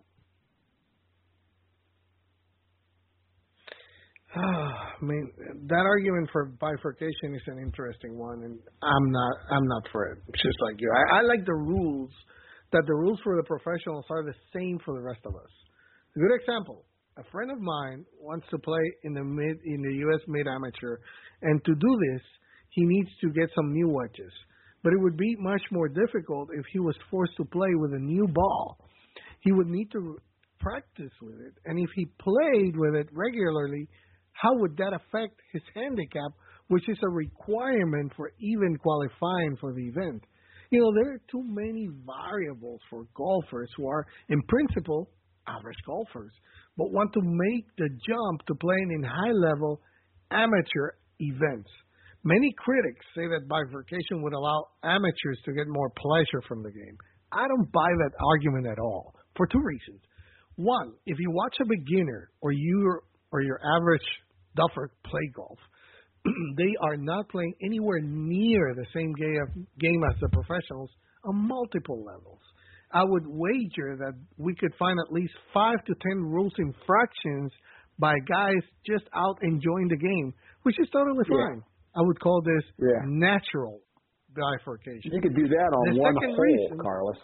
I mean, that argument for bifurcation is an interesting one, and I'm not, I'm not for it. Just like you, I, I like the rules. That the rules for the professionals are the same for the rest of us. A good example: a friend of mine wants to play in the mid, in the U S mid amateur, and to do this, he needs to get some new wedges. But it would be much more difficult if he was forced to play with a new ball. He would need to practice with it, and if he played with it regularly, how would that affect his handicap, which is a requirement for even qualifying for the event? You know, there are too many variables for golfers who are, in principle, average golfers, but want to make the jump to playing in high-level amateur events. Many critics say that bifurcation would allow amateurs to get more pleasure from the game. I don't buy that argument at all, for two reasons. One, if you watch a beginner or you or your average duffer play golf, they are not playing anywhere near the same game as the professionals on multiple levels. I would wager that we could find at least five to ten rules infractions by guys just out enjoying the game, which is totally fine. Yeah. I would call this yeah. natural bifurcation. You could do that on the one second hole, reason, Carlos.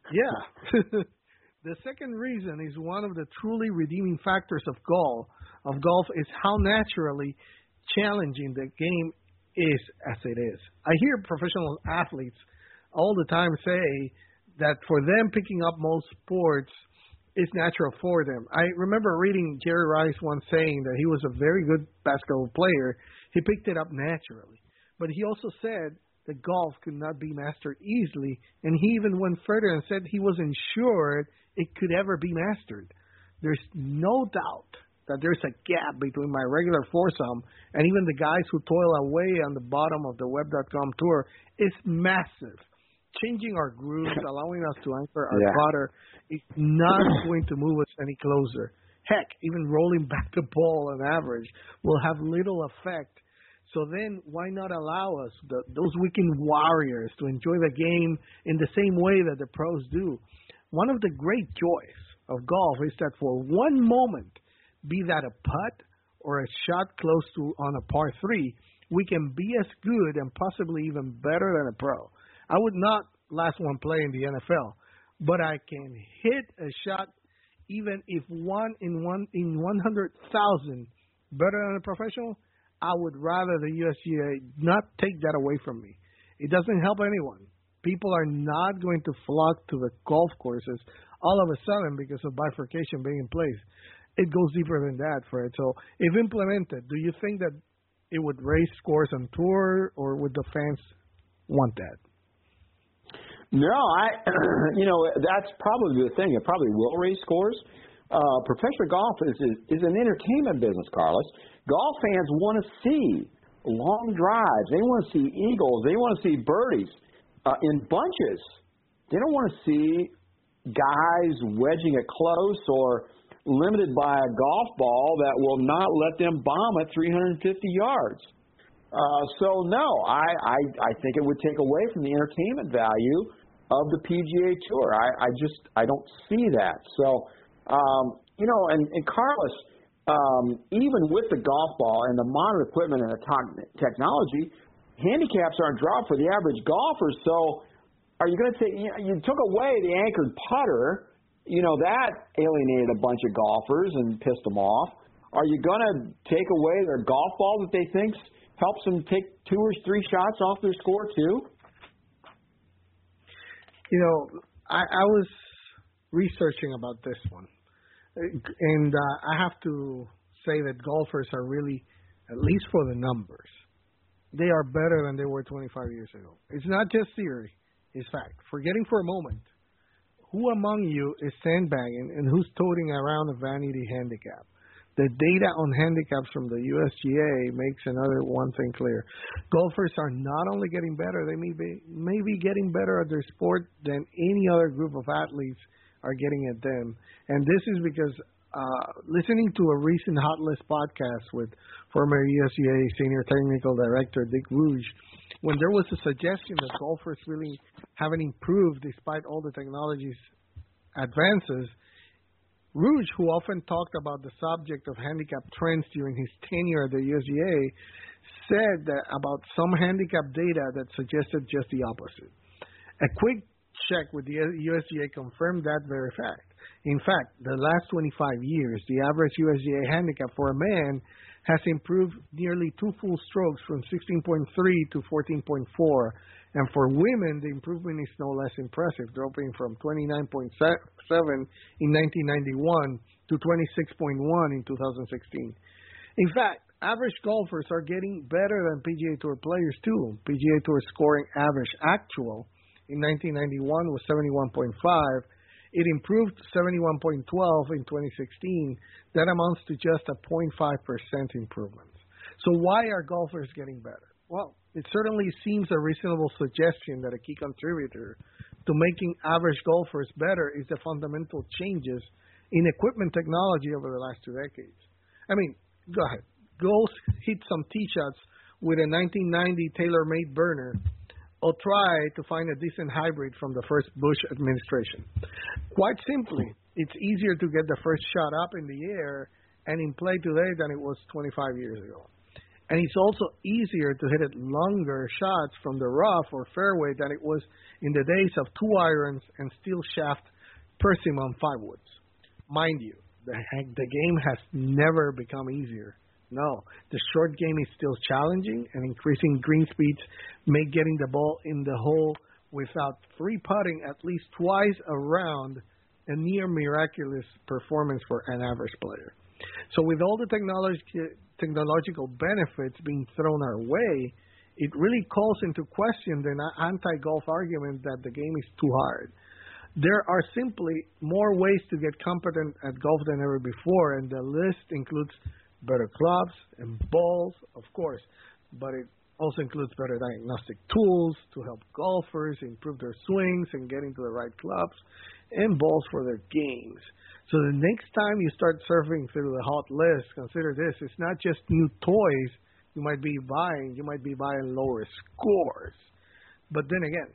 Yeah. The second reason is one of the truly redeeming factors of golf. Of golf is how naturally challenging the game is as it is. I hear professional athletes all the time say that for them picking up most sports is natural for them. I remember reading Jerry Rice once saying that he was a very good basketball player. He picked it up naturally. But he also said that golf could not be mastered easily, and he even went further and said he wasn't sure it could ever be mastered. There's no doubt that there's a gap between my regular foursome and even the guys who toil away on the bottom of the web dot com tour is massive. Changing our grooves, allowing us to anchor our yeah. putter is not going to move us any closer. Heck, even rolling back the ball on average will have little effect. So then why not allow us, the, those weekend warriors, to enjoy the game in the same way that the pros do? One of the great joys of golf is that for one moment, be that a putt or a shot close to on a par three, we can be as good and possibly even better than a pro. I would not last one play in the N F L, but I can hit a shot even if one in one in one hundred thousand better than a professional. I would rather the U S G A not take that away from me. It doesn't help anyone. People are not going to flock to the golf courses all of a sudden because of bifurcation being in place. It goes deeper than that, Fred. So if implemented, do you think that it would raise scores on tour, or would the fans want that? No, I, you know, that's probably the thing. It probably will raise scores. Uh, professional golf is, is is an entertainment business, Carlos. Golf fans want to see long drives. They want to see eagles. They want to see birdies uh, in bunches. They don't want to see guys wedging it close or limited by a golf ball that will not let them bomb at three hundred fifty yards. Uh, so, no, I, I I think it would take away from the entertainment value of the P G A Tour. I, I just I don't see that. So, um, you know, and, and Carlos, um, even with the golf ball and the modern equipment and the to- technology, handicaps aren't dropped for the average golfer. So are you going to take, you, know, you took away the anchored putter, you know, that alienated a bunch of golfers and pissed them off. Are you going to take away their golf ball that they think helps them take two or three shots off their score too? You know, I, I was researching about this one, and uh, I have to say that golfers are really, at least for the numbers, they are better than they were twenty-five years ago. It's not just theory, it's fact. Forgetting for a moment, who among you is sandbagging and who's toting around a vanity handicap? The data on handicaps from the U S G A makes another one thing clear. Golfers are not only getting better, they may be, may be getting better at their sport than any other group of athletes are getting at them. And this is because uh, listening to a recent Hot List podcast with former U S G A Senior Technical Director Dick Rouge, when there was a suggestion that golfers really haven't improved despite all the technology's advances, Rouge, who often talked about the subject of handicap trends during his tenure at the U S G A, said that about some handicap data that suggested just the opposite. A quick check with the U S G A confirmed that very fact. In fact, the last twenty-five years, the average U S G A handicap for a man has improved nearly two full strokes from sixteen point three to fourteen point four. And for women, the improvement is no less impressive, dropping from twenty-nine point seven in nineteen ninety-one to twenty-six point one in two thousand sixteen. In fact, average golfers are getting better than P G A Tour players too. P G A Tour scoring average actual in nineteen ninety-one was seventy-one point five. It improved to seventy-one point one two in twenty sixteen. That amounts to just a zero point five percent improvement. So why are golfers getting better? Well, it certainly seems a reasonable suggestion that a key contributor to making average golfers better is the fundamental changes in equipment technology over the last two decades. I mean, go ahead. Go hit some tee shots with a nineteen ninety tailor-made burner, or try to find a decent hybrid from the first Bush administration. Quite simply, it's easier to get the first shot up in the air and in play today than it was twenty-five years ago. And it's also easier to hit it longer shots from the rough or fairway than it was in the days of two irons and steel shaft persimmon five woods. Mind you, the, the game has never become easier. No, the short game is still challenging, and increasing green speeds make getting the ball in the hole without free putting at least twice around a near miraculous performance for an average player. So with all the technology, technological benefits being thrown our way, it really calls into question the anti-golf argument that the game is too hard. There are simply more ways to get competent at golf than ever before, and the list includes better clubs and balls, of course, but it also includes better diagnostic tools to help golfers improve their swings and get into the right clubs and balls for their games. So the next time you start surfing through the hot list, consider this. It's not just new toys you might be buying. You might be buying lower scores. But then again,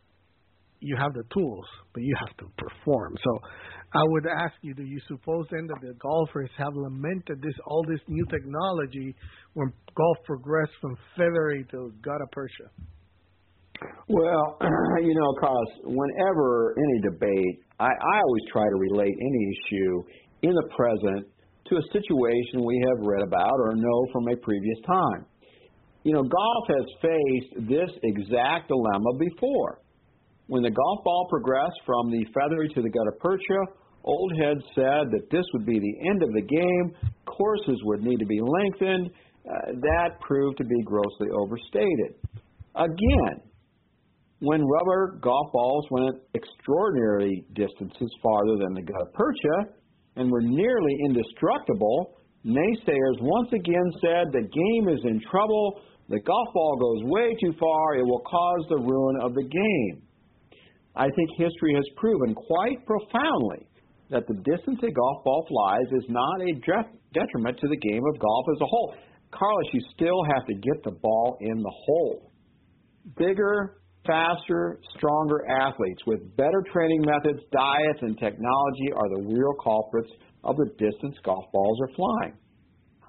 you have the tools, but you have to perform. So I would ask you, do you suppose then that the golfers have lamented this all this new technology when golf progressed from feathery to gutta percha? Well, you know, Carlos, whenever any debate, I, I always try to relate any issue in the present to a situation we have read about or know from a previous time. You know, golf has faced this exact dilemma before. When the golf ball progressed from the feathery to the gutta percha, old heads said that this would be the end of the game, courses would need to be lengthened. Uh, that proved to be grossly overstated. Again, when rubber golf balls went extraordinary distances farther than the gutta percha and were nearly indestructible, naysayers once again said the game is in trouble, the golf ball goes way too far, it will cause the ruin of the game. I think history has proven quite profoundly that the distance a golf ball flies is not a detriment to the game of golf as a whole. Carlos, you still have to get the ball in the hole. Bigger, faster, stronger athletes with better training methods, diets, and technology are the real culprits of the distance golf balls are flying.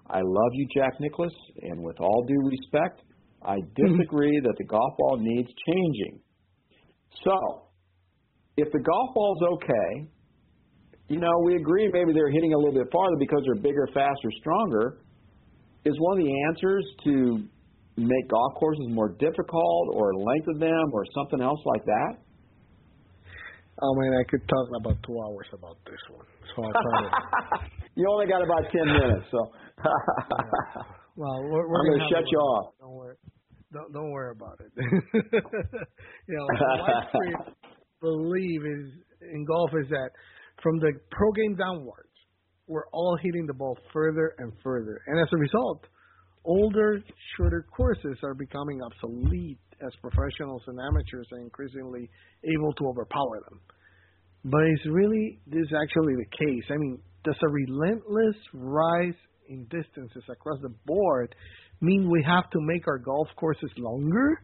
I love you, Jack Nicklaus, and with all due respect, I disagree that the golf ball needs changing. So, if the golf ball's okay, you know, we agree maybe they're hitting a little bit farther because they're bigger, faster, stronger. Is one of the answers to make golf courses more difficult or lengthen them or something else like that? Oh, man, I could talk about two hours about this one. So I'll try to... You only got about ten minutes, so... yeah. Well, we're, we're I'm going to shut you off. Don't worry. Don't, don't worry about it. You know, what I believe is in golf is that from the pro game downwards, we're all hitting the ball further and further. And as a result, older, shorter courses are becoming obsolete as professionals and amateurs are increasingly able to overpower them. But is really this actually the case? I mean, does a relentless rise in distances across the board mean we have to make our golf courses longer?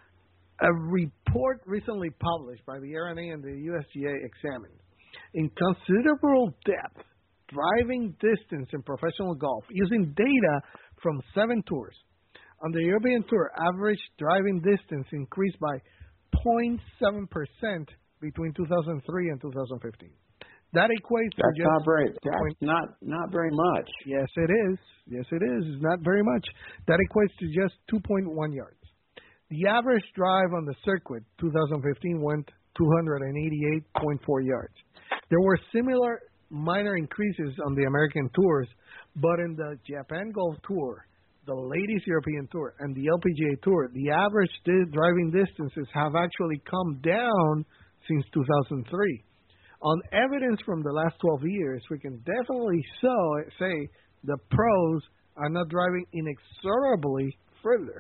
A report recently published by the R N A and the U S G A examined in considerable depth driving distance in professional golf using data from seven tours. On the European Tour, average driving distance increased by zero point seven percent between two thousand three and two thousand fifteen. That equates to that's just not very. That's not not very much. Yes, it is. Yes, it is. It's not very much. That equates to just two point one yards. The average drive on the circuit, two thousand fifteen, went two hundred eighty-eight point four yards. There were similar minor increases on the American tours, but in the Japan Golf Tour, the Ladies European Tour, and the L P G A Tour, the average driving distances have actually come down since two thousand three. On evidence from the last twelve years, we can definitely so say the pros are not driving inexorably further.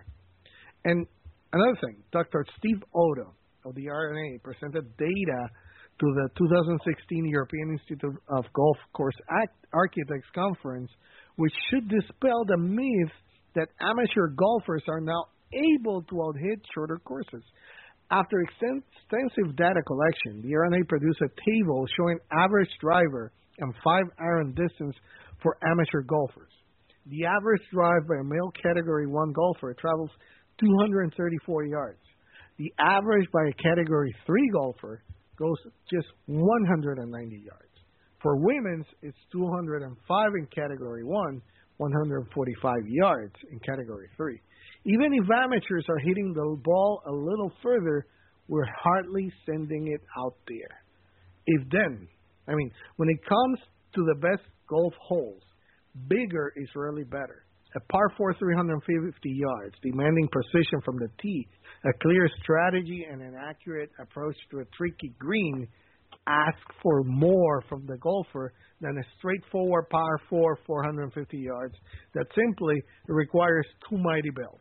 And another thing, Doctor Steve Otto of the R N A presented data to the two thousand sixteen European Institute of Golf Course Architects Conference, which should dispel the myth that amateur golfers are now able to out-hit shorter courses. After extensive data collection, the R N A produced a table showing average driver and five-iron distance for amateur golfers. The average drive by a male Category one golfer travels two hundred thirty-four yards. The average by a Category three golfer goes just one hundred ninety yards. For women's, it's two hundred five in Category one, one hundred forty-five yards in Category three. Even if amateurs are hitting the ball a little further, we're hardly sending it out there. If then, I mean, when it comes to the best golf holes, bigger is rarely better. A par four, three hundred fifty yards, demanding precision from the tee, a clear strategy, and an accurate approach to a tricky green ask for more from the golfer than a straightforward par four, four hundred fifty yards that simply requires two mighty belts.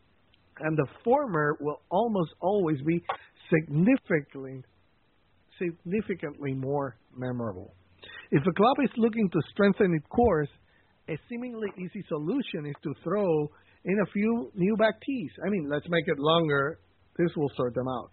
And the former will almost always be significantly, significantly more memorable. If a club is looking to strengthen its course, a seemingly easy solution is to throw in a few new back tees. I mean, let's make it longer. This will sort them out.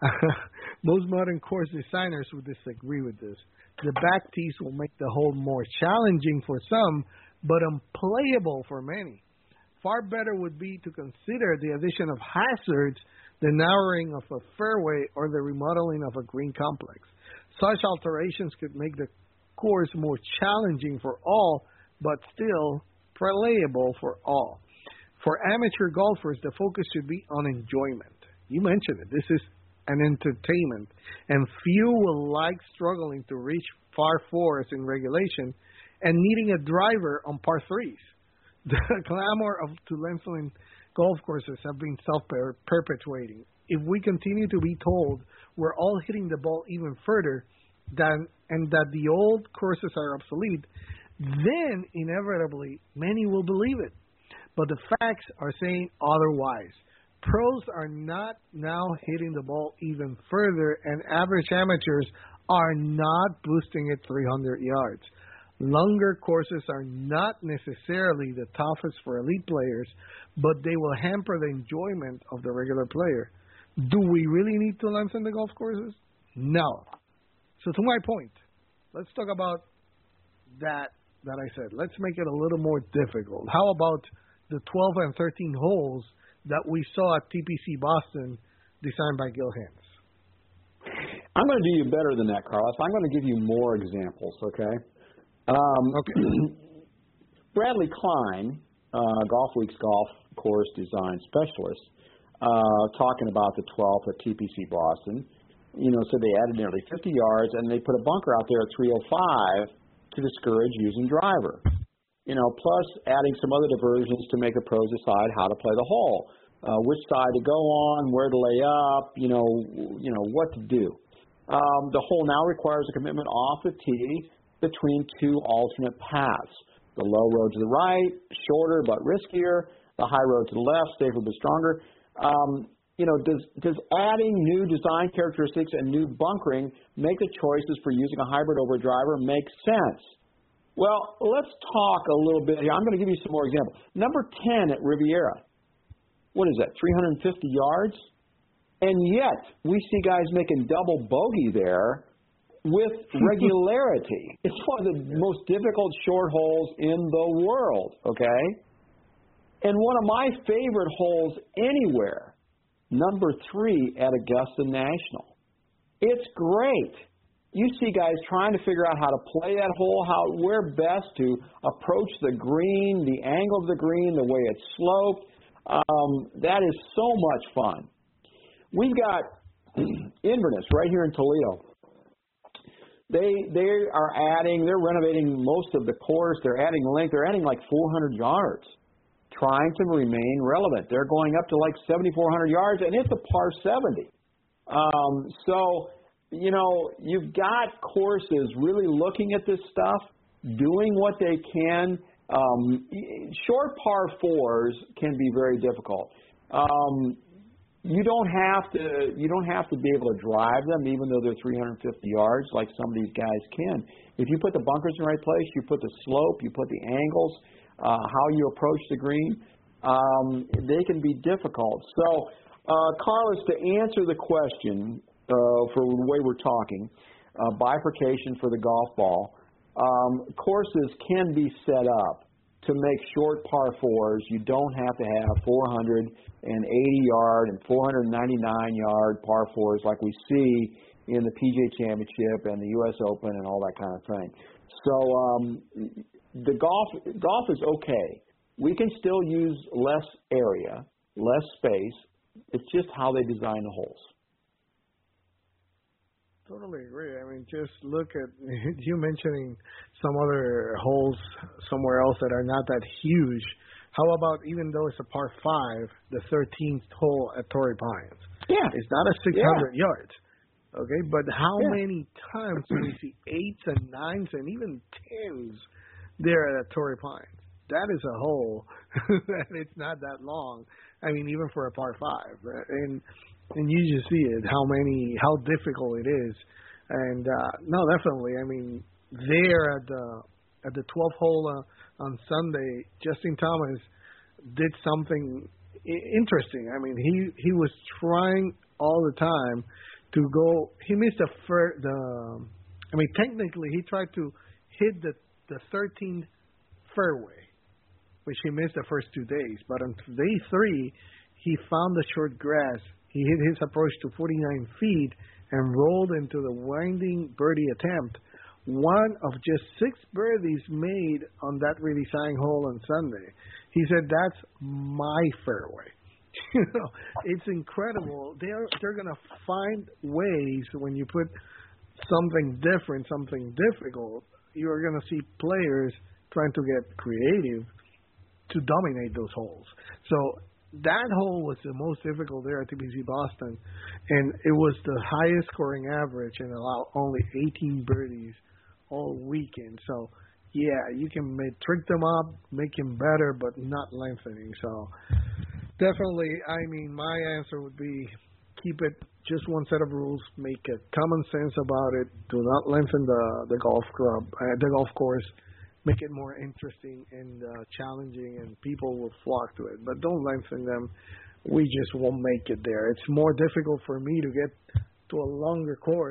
Most modern course designers would disagree with this. The back tees will make the hole more challenging for some, but unplayable for many. Far better would be to consider the addition of hazards, the narrowing of a fairway, or the remodeling of a green complex. Such alterations could make the course more challenging for all, but still playable for all. For amateur golfers, the focus should be on enjoyment. You mentioned it. This is an entertainment, and few will like struggling to reach par fours in regulation and needing a driver on par threes. The clamor of to lengthening golf courses have been self-perpetuating. If we continue to be told we're all hitting the ball even further than and that the old courses are obsolete, then inevitably many will believe it. But the facts are saying otherwise. Pros are not now hitting the ball even further, and average amateurs are not boosting it three hundred yards. Longer courses are not necessarily the toughest for elite players, but they will hamper the enjoyment of the regular player. Do we really need to lengthen the golf courses? No. So to my point, let's talk about that that I said, let's make it a little more difficult. How about the twelve and thirteen holes that we saw at T P C Boston designed by Gil Hanse? I'm going to do you better than that, Carlos. I'm going to give you more examples, okay? Um, okay. Bradley Klein, uh, Golf Week's golf course design specialist, uh, talking about the twelfth at T P C Boston, you know, said they added nearly fifty yards, and they put a bunker out there at three oh five to discourage using driver. You know, plus adding some other diversions to make the pros decide how to play the hole, uh, which side to go on, where to lay up, you know, you know what to do. Um, the hole now requires a commitment off the tee between two alternate paths. The low road to the right, shorter but riskier. The high road to the left, safer but stronger. Um, you know, does does adding new design characteristics and new bunkering make the choices for using a hybrid over a driver make sense? Well, let's talk a little bit here. I'm going to give you some more examples. Number ten at Riviera. What is that, three hundred fifty yards? And yet, we see guys making double bogey there with regularity. It's one of the most difficult short holes in the world, okay? And one of my favorite holes anywhere, number three at Augusta National. It's great. You see guys trying to figure out how to play that hole, how where best to approach the green, the angle of the green, the way it's sloped. Um, that is so much fun. We've got Inverness right here in Toledo. They they are adding, they're renovating most of the course. They're adding length. They're adding like four hundred yards, trying to remain relevant. They're going up to like seventy-four hundred yards, and it's a par seventy. Um, so, you know, you've got courses really looking at this stuff, doing what they can. Um, short par fours can be very difficult. Um, You don't have to. You don't have to be able to drive them, even though they're three hundred fifty yards, like some of these guys can. If you put the bunkers in the right place, you put the slope, you put the angles, uh, how you approach the green, um, they can be difficult. So, uh, Carlos, to answer the question uh, for the way we're talking, uh, bifurcation for the golf ball, um, courses can be set up to make short par fours. You don't have to have four hundred eighty yard and four hundred ninety-nine yard par fours like we see in the P G A Championship and the U S Open and all that kind of thing. So um, the golf golf is okay. We can still use less area, less space. It's just how they design the holes. Totally agree. I mean, just look at you mentioning some other holes somewhere else that are not that huge. How about even though it's a par five, the thirteenth hole at Torrey Pines? Yeah. It's not a six hundred yeah. yards. Okay, but how yeah. many times do we see eights and nines and even tens there at Torrey Pines? That is a hole that it's not that long. I mean, even for a par five. And And you just see it, how many, how difficult it is. And, uh, no, definitely. I mean, there at the at the twelfth hole uh, on Sunday, Justin Thomas did something I- interesting. I mean, he, he was trying all the time to go. He missed the first, the, I mean, technically he tried to hit the, the thirteenth fairway, which he missed the first two days. But on day three, he found the short grass. He hit his approach to forty-nine feet and rolled into the winding birdie attempt, one of just six birdies made on that redesign hole on Sunday. He said, that's my fairway. You know, it's incredible. They're, they're going to find ways when you put something different, something difficult, you're going to see players trying to get creative to dominate those holes. So that hole was the most difficult there at T P C Boston, and it was the highest scoring average and allowed only eighteen birdies all weekend. So, yeah, you can make, trick them up, make them better, but not lengthening. So, definitely, I mean, my answer would be keep it just one set of rules, make it common sense about it, do not lengthen the, the golf club, uh, the golf course. Make it more interesting and uh, challenging, and people will flock to it. But don't lengthen them. We just won't make it there. It's more difficult for me to get to a longer course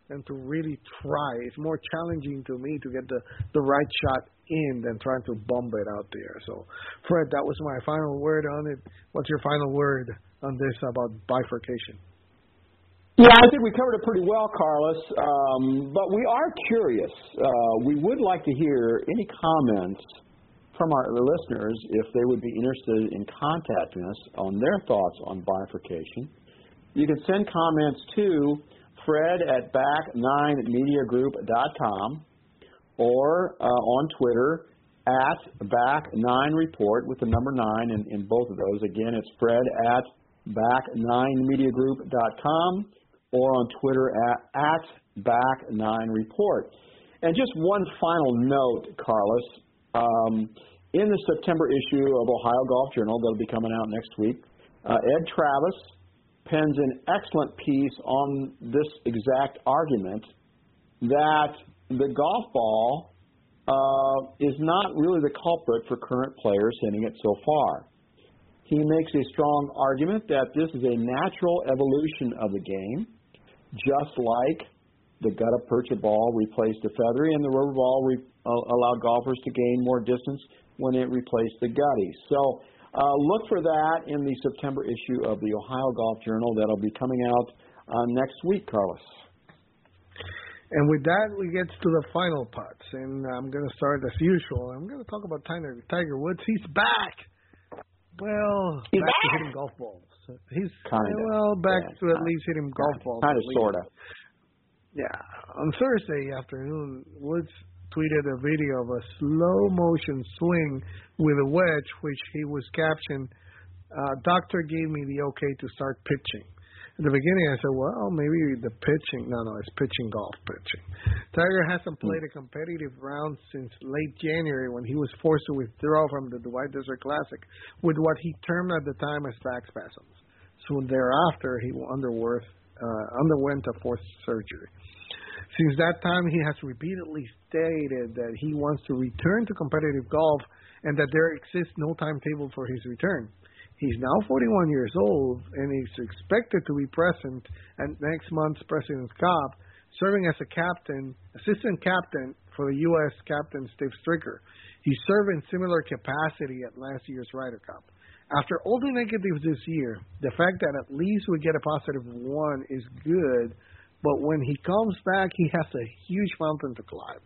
than to really try. It's more challenging to me to get the, the right shot in than trying to bomb it out there. So, Fred, that was my final word on it. What's your final word on this about bifurcation? Yeah, I think we covered it pretty well, Carlos, um, but we are curious. Uh, we would like to hear any comments from our listeners if they would be interested in contacting us on their thoughts on bifurcation. You can send comments to Fred at back nine media group dot com or uh, on Twitter at back nine report with the number nine in, in both of those. Again, it's Fred at back nine media group dot com or on Twitter at, at back nine report. And just one final note, Carlos. Um, in the September issue of Ohio Golf Journal that'll be coming out next week, uh, Ed Travis pens an excellent piece on this exact argument that the golf ball uh, is not really the culprit for current players hitting it so far. He makes a strong argument that this is a natural evolution of the game, just like the gutta-percha ball replaced the feathery and the rubber ball re- uh, allowed golfers to gain more distance when it replaced the gutty. So uh, look for that in the September issue of the Ohio Golf Journal. That'll be coming out uh, next week, Carlos. And with that, we get to the final parts. And I'm going to start as usual. I'm going to talk about Tiger, Tiger Woods. He's back. Well, He's back, back to hitting golf balls. He's Kinda. well back yeah, to at least hitting golf balls. Kind of, sort of. Yeah. On Thursday afternoon, Woods tweeted a video of a slow-motion swing with a wedge, which he was captioned, uh, "Doctor gave me the okay to start pitching." At the beginning, I said, well, maybe the pitching. No, no, it's pitching golf pitching. Tiger hasn't played a competitive round since late January when he was forced to withdraw from the Dubai Desert Classic with what he termed at the time as back spasms. Soon thereafter, he underwent, uh, underwent a fourth surgery. Since that time, he has repeatedly stated that he wants to return to competitive golf and that there exists no timetable for his return. He's now forty-one years old, and he's expected to be present at next month's President's Cup, serving as a captain, assistant captain for the U S captain Steve Stricker. He served in similar capacity at last year's Ryder Cup. After all the negatives this year, the fact that at least we get a positive one is good, but when he comes back, he has a huge mountain to climb.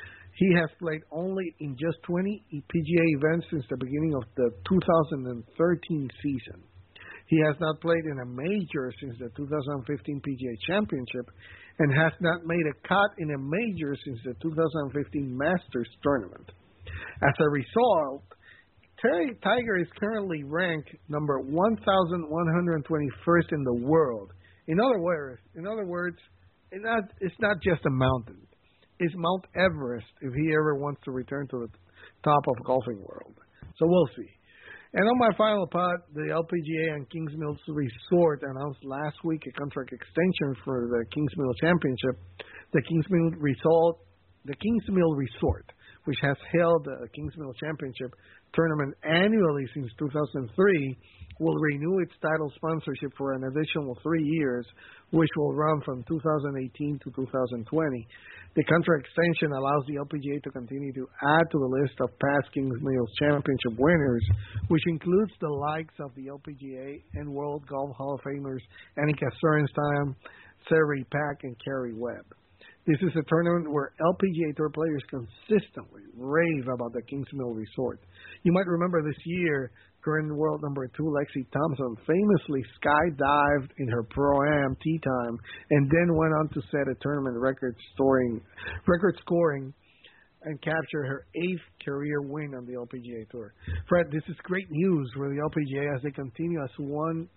He has played only in just twenty P G A events since the beginning of the two thousand thirteen season. He has not played in a major since the two thousand fifteen P G A Championship and has not made a cut in a major since the two thousand fifteen Masters Tournament. As a result, Terry Tiger is currently ranked number one thousand one hundred twenty-first in the world. In other words, in other words, it's not, it's not just a mountain. It's Mount Everest if he ever wants to return to the top of golfing world. So we'll see. And on my final part, the L P G A and Kingsmill Resort announced last week a contract extension for the Kingsmill Championship. The Kingsmill Resort, the Kingsmill Resort, which has held the Kingsmill Championship tournament annually since two thousand three, will renew its title sponsorship for an additional three years, which will run from two thousand eighteen to two thousand twenty. The contract extension allows the L P G A to continue to add to the list of past Kingsmill Championship winners, which includes the likes of the L P G A and World Golf Hall of Famers Annika Sorenstam, Sarah Pack, and Kerry Webb. This is a tournament where L P G A Tour players consistently rave about the Kingsmill Resort. You might remember this year, current world number two Lexi Thompson famously skydived in her Pro-Am tee time and then went on to set a tournament record scoring, record scoring and capture her eighth career win on the L P G A Tour. Fred, this is great news for the L P G A as they continue as one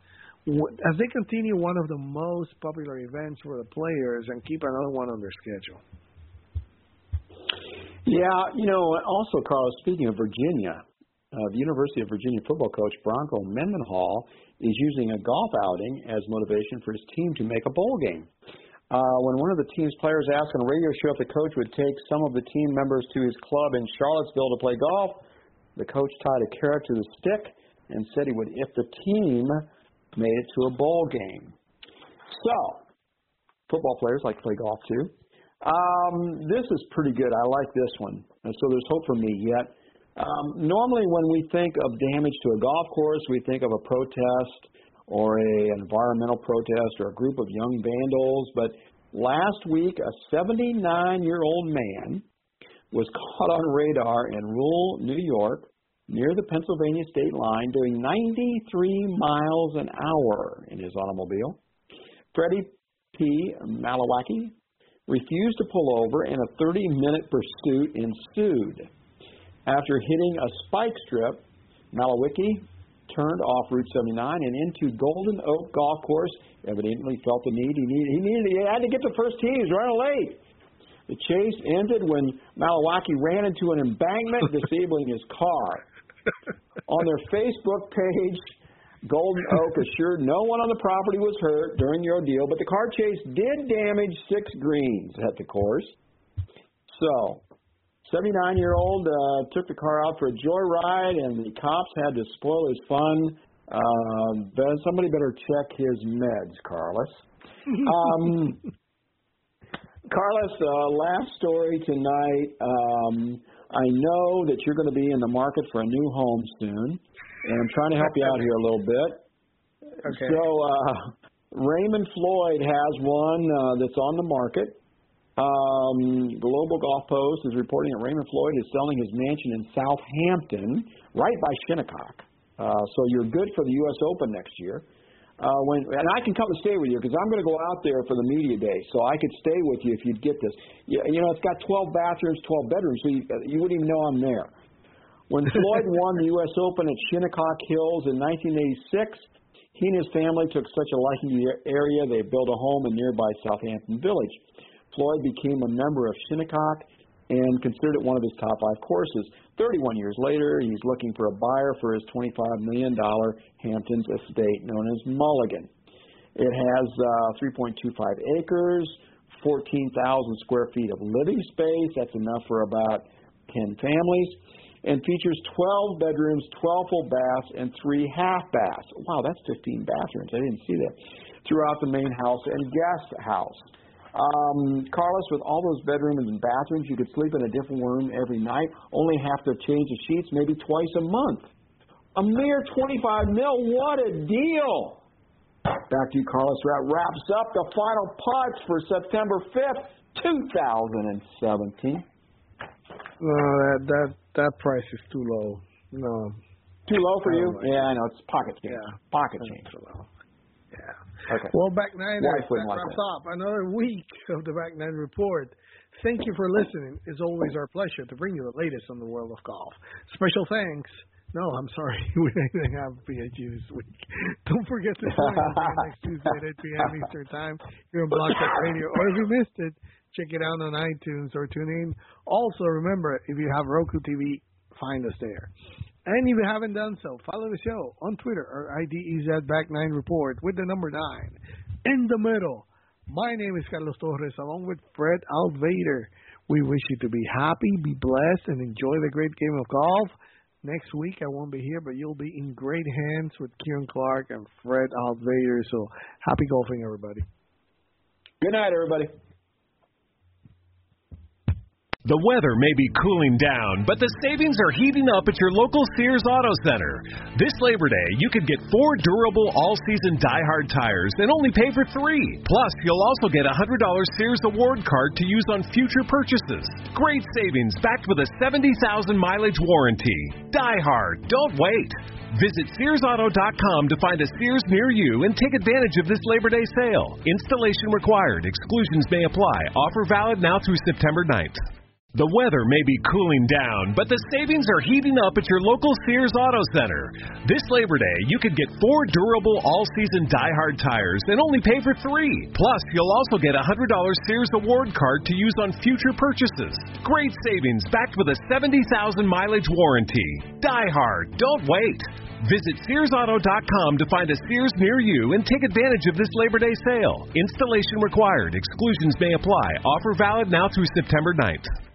as they continue one of the most popular events for the players and keep another one on their schedule. Yeah, you know, also, Carlos, speaking of Virginia, uh, the University of Virginia football coach Bronco Mendenhall is using a golf outing as motivation for his team to make a bowl game. Uh, when one of the team's players asked on a radio show if the coach would take some of the team members to his club in Charlottesville to play golf, the coach tied a carrot to the stick and said he would if the team made it to a bowl game. So, football players like to play golf too. Um, this is pretty good. I like this one. And so there's hope for me yet. Um, normally when we think of damage to a golf course, we think of a protest or a, an environmental protest or a group of young vandals. But last week, a seventy-nine-year-old man was caught on radar in rural New York near the Pennsylvania state line doing ninety-three miles an hour in his automobile. Freddie P. Malawaki refused to pull over, and a thirty-minute pursuit ensued. After hitting a spike strip, Malawaki turned off Route seventy-nine and into Golden Oak Golf Course. Evidently felt the need. He needed, he needed, he had to get the first tee. He was running late. The chase ended when Malawaki ran into an embankment, disabling his car. On their Facebook page, Golden Oak assured no one on the property was hurt during the ordeal, but the car chase did damage six greens at the course. So, seventy-nine-year-old uh, took the car out for a joyride, and the cops had to spoil his fun. Uh, then somebody better check his meds, Carlos. Um, Carlos, uh, last story tonight. Um, I know that you're going to be in the market for a new home soon, and I'm trying to help you out here a little bit. Okay. So, uh, Raymond Floyd has one uh, that's on the market. Um, Global Golf Post is reporting that Raymond Floyd is selling his mansion in Southampton, right by Shinnecock. Uh, so you're good for the U S Open next year. Uh, when and I can come and stay with you because I'm going to go out there for the media day, so I could stay with you if you'd get this. You, you know, it's got twelve bathrooms, twelve bedrooms, so you, you wouldn't even know I'm there. When Floyd won the U S Open at Shinnecock Hills in nineteen eighty-six, he and his family took such a liking to the area they built a home in nearby Southampton Village. Floyd became a member of Shinnecock and considered it one of his top five courses. thirty-one years later, he's looking for a buyer for his twenty-five million dollars Hamptons estate known as Mulligan. It has uh, three point two five acres, fourteen thousand square feet of living space. That's enough for about ten families. And features twelve bedrooms, twelve full baths, and three half baths. Wow, that's fifteen bathrooms. I didn't see that. Throughout the main house and guest house. Um, Carlos, with all those bedrooms and bathrooms, you could sleep in a different room every night, only have to change the sheets maybe twice a month. A mere twenty-five mil, what a deal! Back to you, Carlos. That wraps up the final putts for September fifth, two thousand seventeen. No, that, that, that price is too low. No. Too low for you? Yeah, I know. It's pocket change. Yeah. Pocket change. Too low. Yeah. Okay. Well, Back Nine, that like wraps that. up another week of the Back Nine Report. Thank you for listening. It's always our pleasure to bring you the latest on the world of golf. Special thanks. No, I'm sorry. We didn't have P H U this week. Don't forget to join us again next Tuesday at eight p.m. Eastern Time here on Blog Talk Radio. Or if you missed it, check it out on iTunes or tune in. Also, remember, if you have Roku T V, find us there. And if you haven't done so, follow the show on Twitter. Our I D is at Back Nine Report with the number nine. In the middle, my name is Carlos Torres along with Fred Alvader. We wish you to be happy, be blessed, and enjoy the great game of golf. Next week, I won't be here, but you'll be in great hands with Kieran Clark and Fred Alvader. So happy golfing, everybody. Good night, everybody. The weather may be cooling down, but the savings are heating up at your local Sears Auto Center. This Labor Day, you could get four durable all-season die-hard tires and only pay for three. Plus, you'll also get a one hundred dollars Sears Award card to use on future purchases. Great savings backed with a seventy thousand mileage warranty. Die hard. Don't wait. Visit Sears Auto dot com to find a Sears near you and take advantage of this Labor Day sale. Installation required. Exclusions may apply. Offer valid now through September ninth. The weather may be cooling down, but the savings are heating up at your local Sears Auto Center. This Labor Day, you could get four durable all-season die-hard tires and only pay for three. Plus, you'll also get a one hundred dollars Sears Award card to use on future purchases. Great savings backed with a seventy thousand mileage warranty. Die hard. Don't wait. Visit Sears Auto dot com to find a Sears near you and take advantage of this Labor Day sale. Installation required. Exclusions may apply. Offer valid now through September ninth.